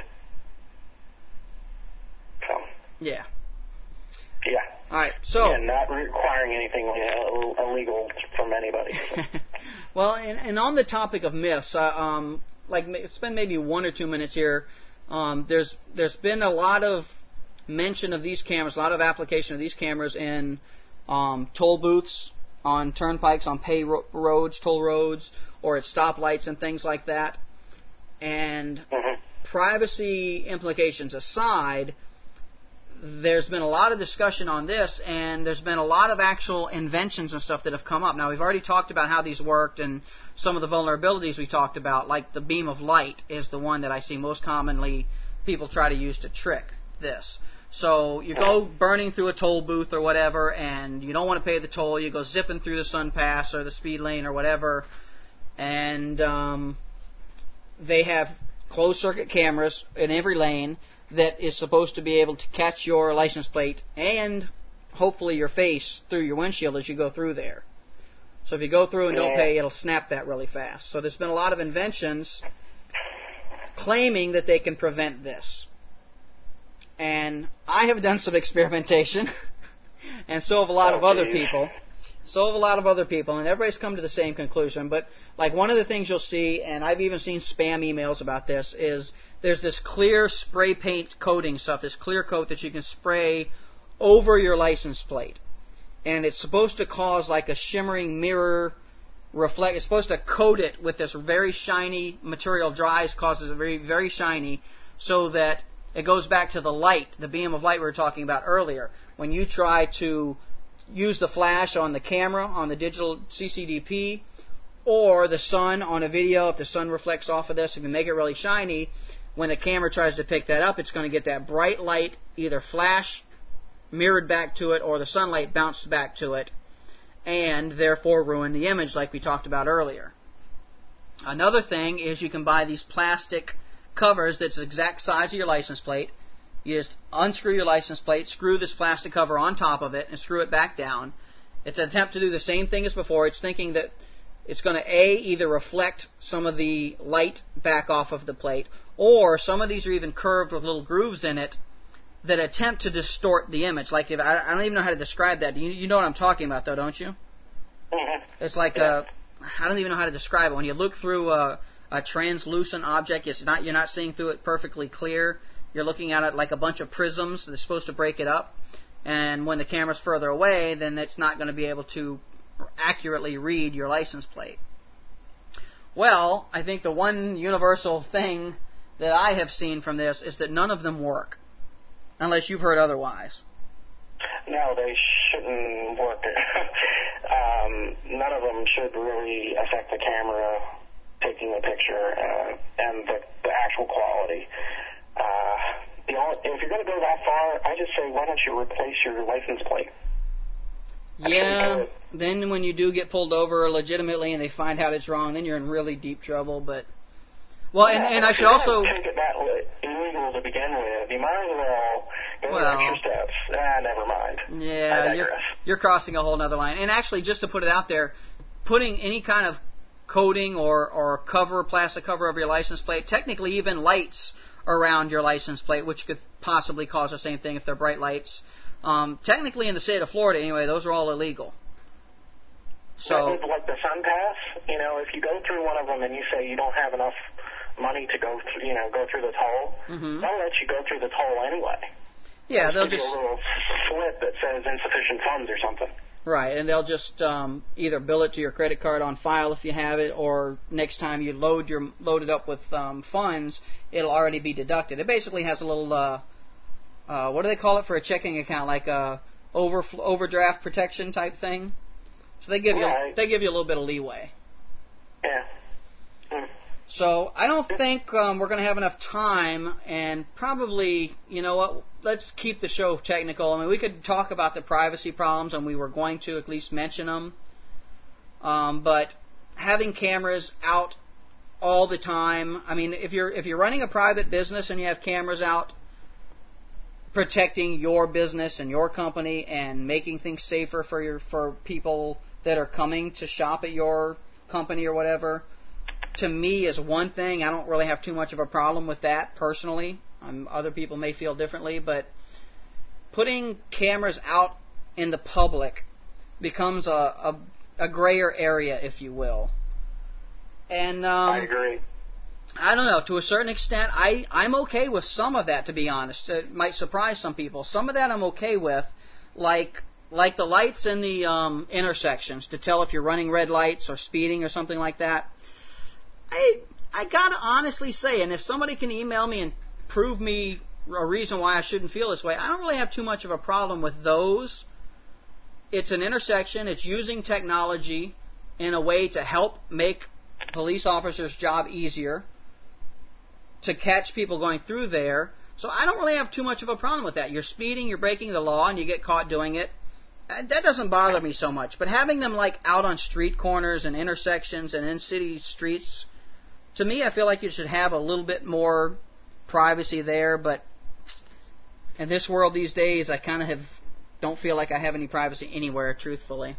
S3: So,
S2: Yeah.
S3: yeah.
S2: All right, so...
S3: Yeah, not requiring anything uh, illegal from anybody. So.
S2: Well, and, and on the topic of myths, uh, um, like ma- spend maybe one or two minutes here. Um, there's there's been a lot of mention of these cameras, a lot of application of these cameras in um, toll booths, on turnpikes, on pay ro- roads, toll roads, or at stoplights and things like that. And
S3: Mm-hmm.
S2: privacy implications aside, there's been a lot of discussion on this, and there's been a lot of actual inventions and stuff that have come up. Now, we've already talked about how these worked and some of the vulnerabilities we talked about, like the beam of light is the one that I see most commonly people try to use to trick this. So you go burning through a toll booth or whatever, and you don't want to pay the toll. You go zipping through the sun pass or the speed lane or whatever, and um, they have closed-circuit cameras in every lane that is supposed to be able to catch your license plate and hopefully your face through your windshield as you go through there. So if you go through and don't pay, it'll snap that really fast. So there's been a lot of inventions claiming that they can prevent this. And I have done some experimentation, and so have a lot of other people. So have a lot of other people, and everybody's come to the same conclusion. But like one of the things you'll see, and I've even seen spam emails about this, is there's this clear spray paint coating stuff, this clear coat that you can spray over your license plate. And it's supposed to cause like a shimmering mirror reflect. It's supposed to coat it with this very shiny material, dries, causes it very, very shiny, so that it goes back to the light, the beam of light we were talking about earlier. When you try to use the flash on the camera, on the digital C C D P, or the sun on a video, if the sun reflects off of this, if you make it really shiny, when the camera tries to pick that up, it's going to get that bright light either flash mirrored back to it or the sunlight bounced back to it, and therefore ruin the image like we talked about earlier. Another thing is you can buy these plastic covers that's the exact size of your license plate. You just unscrew your license plate, screw this plastic cover on top of it, and screw it back down. It's an attempt to do the same thing as before. It's thinking that it's going to, A, either reflect some of the light back off of the plate, or some of these are even curved with little grooves in it that attempt to distort the image. Like, if I, I don't even know how to describe that. You, you know what I'm talking about, though, don't you?
S3: Mm-hmm.
S2: It's like a, I don't even know how to describe it. When you look through a, a translucent object, it's not you're not seeing through it perfectly clear. You're looking at it like a bunch of prisms that's supposed to break it up. And when the camera's further away, then it's not going to be able to accurately read your license plate. Well, I think the one universal thing that I have seen from this is that none of them work, unless you've heard otherwise.
S3: No, they shouldn't work. um, none of them should really affect the camera taking the picture uh, and the, the actual quality. Uh, the only, if you're going to go that far, I just say, why don't you replace your license plate?
S2: Yeah, then when you do get pulled over legitimately and they find out it's wrong, then you're in really deep trouble. But well,
S3: yeah,
S2: and, and I should also
S3: take it that illegal to begin with. You might as well go
S2: well,
S3: the extra steps. Ah, never mind.
S2: Yeah, you're, you're crossing a whole other line. And actually, just to put it out there, putting any kind of coating or or cover, plastic cover over your license plate, technically even lights around your license plate, which could possibly cause the same thing if they're bright lights. Um, technically, in the state of Florida, anyway, those are all illegal. So,
S3: like the sun pass, you know, if you go through one of them and you say you don't have enough money to go, through, you know, go through the toll,
S2: mm-hmm.
S3: they'll let you go through the toll anyway.
S2: Yeah,
S3: There's
S2: they'll
S3: just
S2: just
S3: a little slip that says insufficient funds or something.
S2: Right, and they'll just um, either bill it to your credit card on file if you have it, or next time you load your load it up with um, funds, it'll already be deducted. It basically has a little, uh, uh, what do they call it for a checking account, like a over overdraft protection type thing. So they give
S3: right.
S2: you they give you a little bit of leeway.
S3: Yeah. Hmm.
S2: So I don't think um, we're going to have enough time, and probably, you know what, let's keep the show technical. I mean, we could talk about the privacy problems, and we were going to at least mention them. Um, but having cameras out all the time, I mean, if you're if you're running a private business and you have cameras out protecting your business and your company and making things safer for your for people that are coming to shop at your company or whatever, to me is one thing. I don't really have too much of a problem with that personally. Um, other people may feel differently, but putting cameras out in the public becomes a, a, a grayer area, if you will. And um,
S3: I agree.
S2: I don't know. To a certain extent, I, I'm okay with some of that, to be honest. It might surprise some people. Some of that I'm okay with, like like the lights in the um, intersections to tell if you're running red lights or speeding or something like that. I I gotta honestly say, and if somebody can email me and prove me a reason why I shouldn't feel this way. I don't really have too much of a problem with those. It's an intersection. It's using technology in a way to help make police officers' job easier, to catch people going through there. So I don't really have too much of a problem with that. You're speeding, you're breaking the law, and you get caught doing it. That doesn't bother me so much. But having them like out on street corners and intersections and in city streets, to me, I feel like you should have a little bit more privacy there. But in this world these days, I kind of have don't feel like I have any privacy anywhere, truthfully.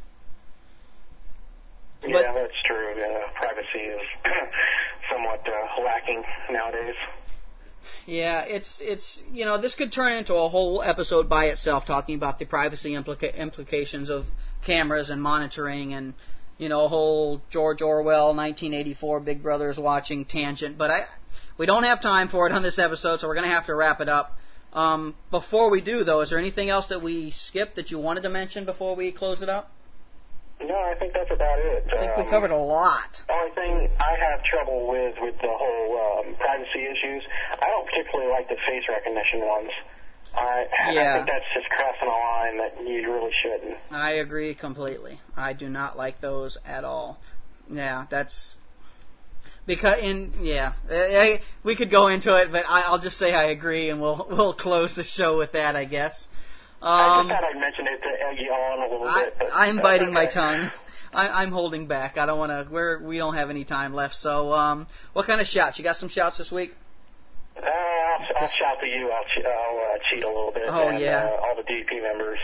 S3: Yeah, but, that's true. Yeah, privacy is somewhat uh, lacking nowadays.
S2: Yeah, it's, it's you know, this could turn into a whole episode by itself talking about the privacy implica- implications of cameras and monitoring and, you know, a whole George Orwell nineteen eighty-four Big Brother's watching tangent. But I, we don't have time for it on this episode, so we're going to have to wrap it up. Um, before we do, though, is there anything else that we skipped that you wanted to mention before we close it up?
S3: No, I think that's about it.
S2: I think
S3: um,
S2: we covered a lot.
S3: The only thing I have trouble with with the whole um, privacy issues, I don't particularly like the face recognition ones. I,
S2: yeah.
S3: I think that's just crossing a line that you really shouldn't.
S2: I agree completely. I do not like those at all. Yeah, that's because in yeah, I, we could go into it, but I, I'll just say I agree, and we'll we'll close the show with that, I guess. Um,
S3: I just thought I'd mention it to egg you on a little
S2: I,
S3: bit. But
S2: I'm biting
S3: okay.
S2: my tongue. I, I'm holding back. I don't want to. We're we don't have any time left. So, um, what kind of shouts? You got some shouts this week?
S3: Uh, I'll, I'll shout to you. I'll, che- I'll uh, cheat a little bit.
S2: Oh
S3: and,
S2: yeah.
S3: Uh, all the D P members.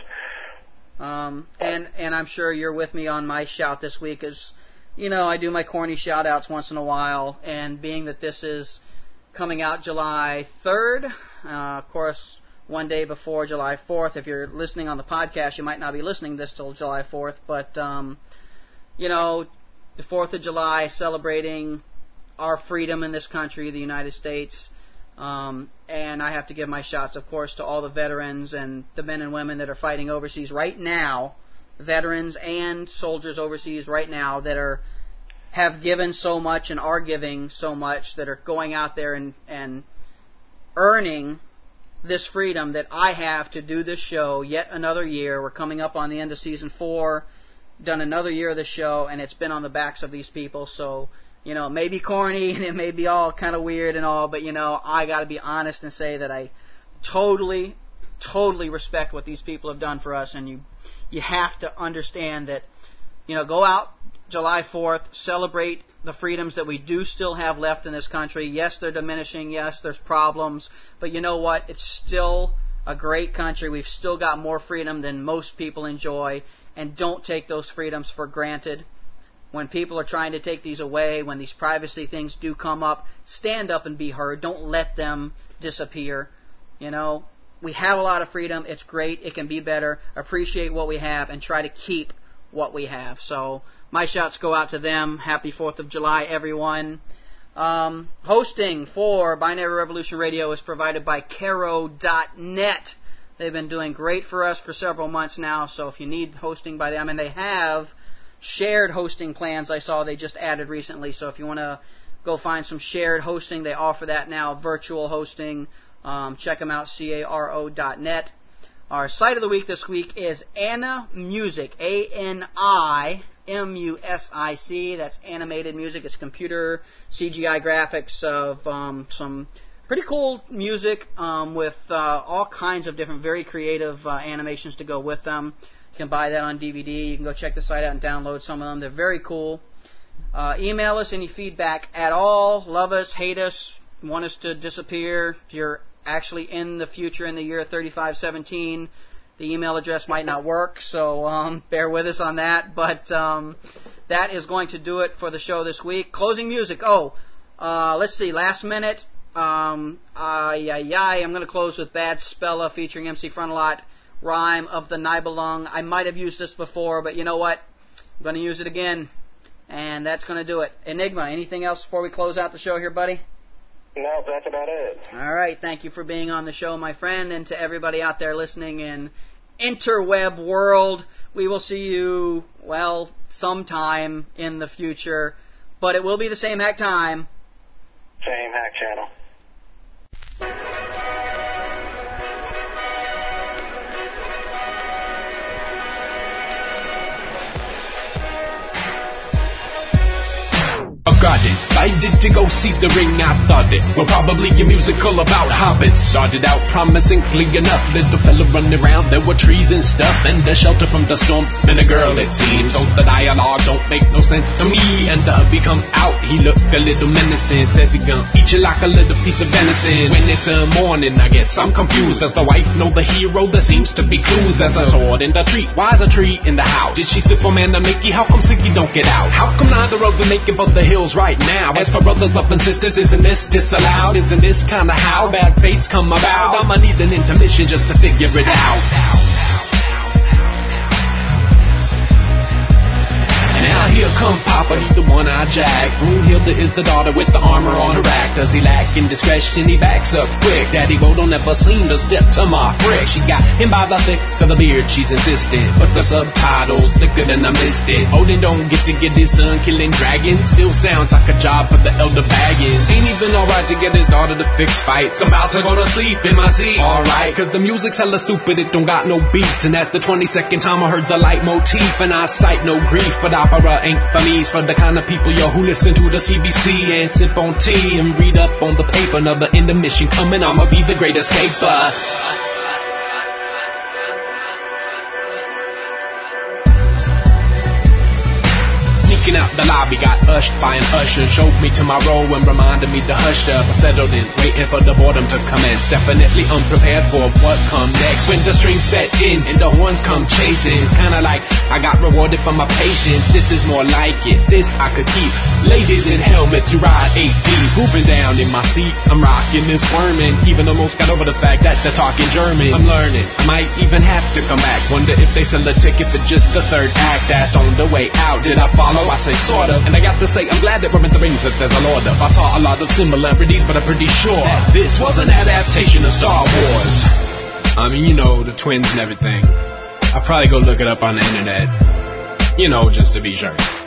S2: Um, and and I'm sure you're with me on my shout this week. As you know, I do my corny shout outs once in a while. And being that this is coming out July third, uh, of course. One day before July fourth. If you're listening on the podcast, you might not be listening to this till July fourth. But, um, you know, the fourth of July, celebrating our freedom in this country, the United States. Um, and I have to give my shouts, of course, to all the veterans and the men and women that are fighting overseas right now, veterans and soldiers overseas right now that are have given so much and are giving so much, that are going out there and, and earning this freedom that I have to do this show yet another year. We're coming up on the end of season four, done another year of the show, and it's been on the backs of these people. So, you know, it may be corny and it may be all kind of weird and all, but, you know, I got to be honest and say that I totally, totally respect what these people have done for us, and you, you have to understand that, you know, go out July fourth, celebrate the freedoms that we do still have left in this country. Yes, they're diminishing. Yes, there's problems. But you know what? It's still a great country. We've still got more freedom than most people enjoy. And don't take those freedoms for granted. When people are trying to take these away, when these privacy things do come up, stand up and be heard. Don't let them disappear. You know, we have a lot of freedom. It's great. It can be better. Appreciate what we have and try to keep what we have. So my shouts go out to them. Happy fourth of July, everyone. Um, hosting for Binary Revolution Radio is provided by Caro dot net. They've been doing great for us for several months now, so if you need hosting by them, and they have shared hosting plans I saw they just added recently, so if you want to go find some shared hosting, they offer that now, virtual hosting. Um, check them out, Caro dot net. Our site of the week this week is Anna Music, A N I M U S I C. That's animated music. It's computer C G I graphics of um, some pretty cool music um, with uh, all kinds of different, very creative uh, animations to go with them. You can buy that on D V D. You can go check the site out and download some of them. They're very cool. Uh, email us any feedback at all. Love us, hate us, want us to disappear. If you're actually in the future in the year thirty-five seventeen, the email address might not work, so um, bear with us on that. But um, that is going to do it for the show this week. Closing music. Oh, uh, let's see. Last minute. Um, ay, ay, ay, I'm going to close with Bad Spella featuring M C Frontalot, Rhyme of the Nibelung. I might have used this before, but you know what? I'm going to use it again, and that's going to do it. Enigma, anything else before we close out the show here, buddy?
S3: No, that's about it.
S2: All right. Thank you for being on the show, my friend, and to everybody out there listening in interweb world. We will see you, well, sometime in the future, but it will be the same hack time.
S3: Same hack channel.
S5: decided to go see The Ring. I thought it well, probably a musical about hobbits. Started out promisingly enough, little fella running around, there were trees and stuff, and a shelter from the storm, and a girl it seems. So the dialogue don't make no sense to me, and the hubby come out, he look a little menacing, says he gon' eat you like a little piece of venison. When it's the morning, I guess I'm confused. Does the wife know the hero? There seems to be clues. There's a sword in the tree. Why is a tree in the house? Did she slip from Amanda Mickey? How come Siggy don't get out? How come neither of them make it for the hills right now? As for brothers, love and sisters, isn't this disallowed? Isn't this kinda how bad fates come about? I'ma need an intermission just to figure it out. Now here come Papa, he's the one-eyed Jack. Broomhilda is the daughter with the armor on her back. Does he lack indiscretion? He backs up quick. Daddy Bo don't ever seem to step to my frick. She got him by the thick of the beard, she's insistent, but the subtitles thicker than I missed it. Odin don't get to get his son killing dragons. Still sounds like a job for the elder Baggins. Ain't even alright to get his daughter to fix fights. I'm about to go to sleep in my seat. Alright, cause the music's hella stupid, it don't got no beats. And that's the twenty-second time I heard the leitmotif. And I cite no grief, but opera ain't for me. It's for the kind of people, yo, who listen to the C B C and sip on tea and read up on the paper. Another intermission coming, I'ma be the great escaper. Out the lobby, got ushed by an usher, showed me to my row and reminded me to hush up. I settled in, waiting for the boredom to commence. Definitely unprepared for what come next. When the stream set in and the horns come chasing, it's kinda like I got rewarded for my patience. This is more like it, this I could keep. Ladies in helmets, you ride eight deep. Moving down in my seat, I'm rocking and squirming. Even almost got over the fact that they're talking German. I'm learning, I might even have to come back. Wonder if they sell a ticket for just the third act. Asked on the way out, did I follow? I say sort of, and I got to say I'm glad that we're in the rings, that there's a Lord of. I saw a lot of similarities, but I'm pretty sure that this was an adaptation of Star Wars. I mean, you know, the twins and everything. I'll probably go look it up on the internet, you know, just to be sure.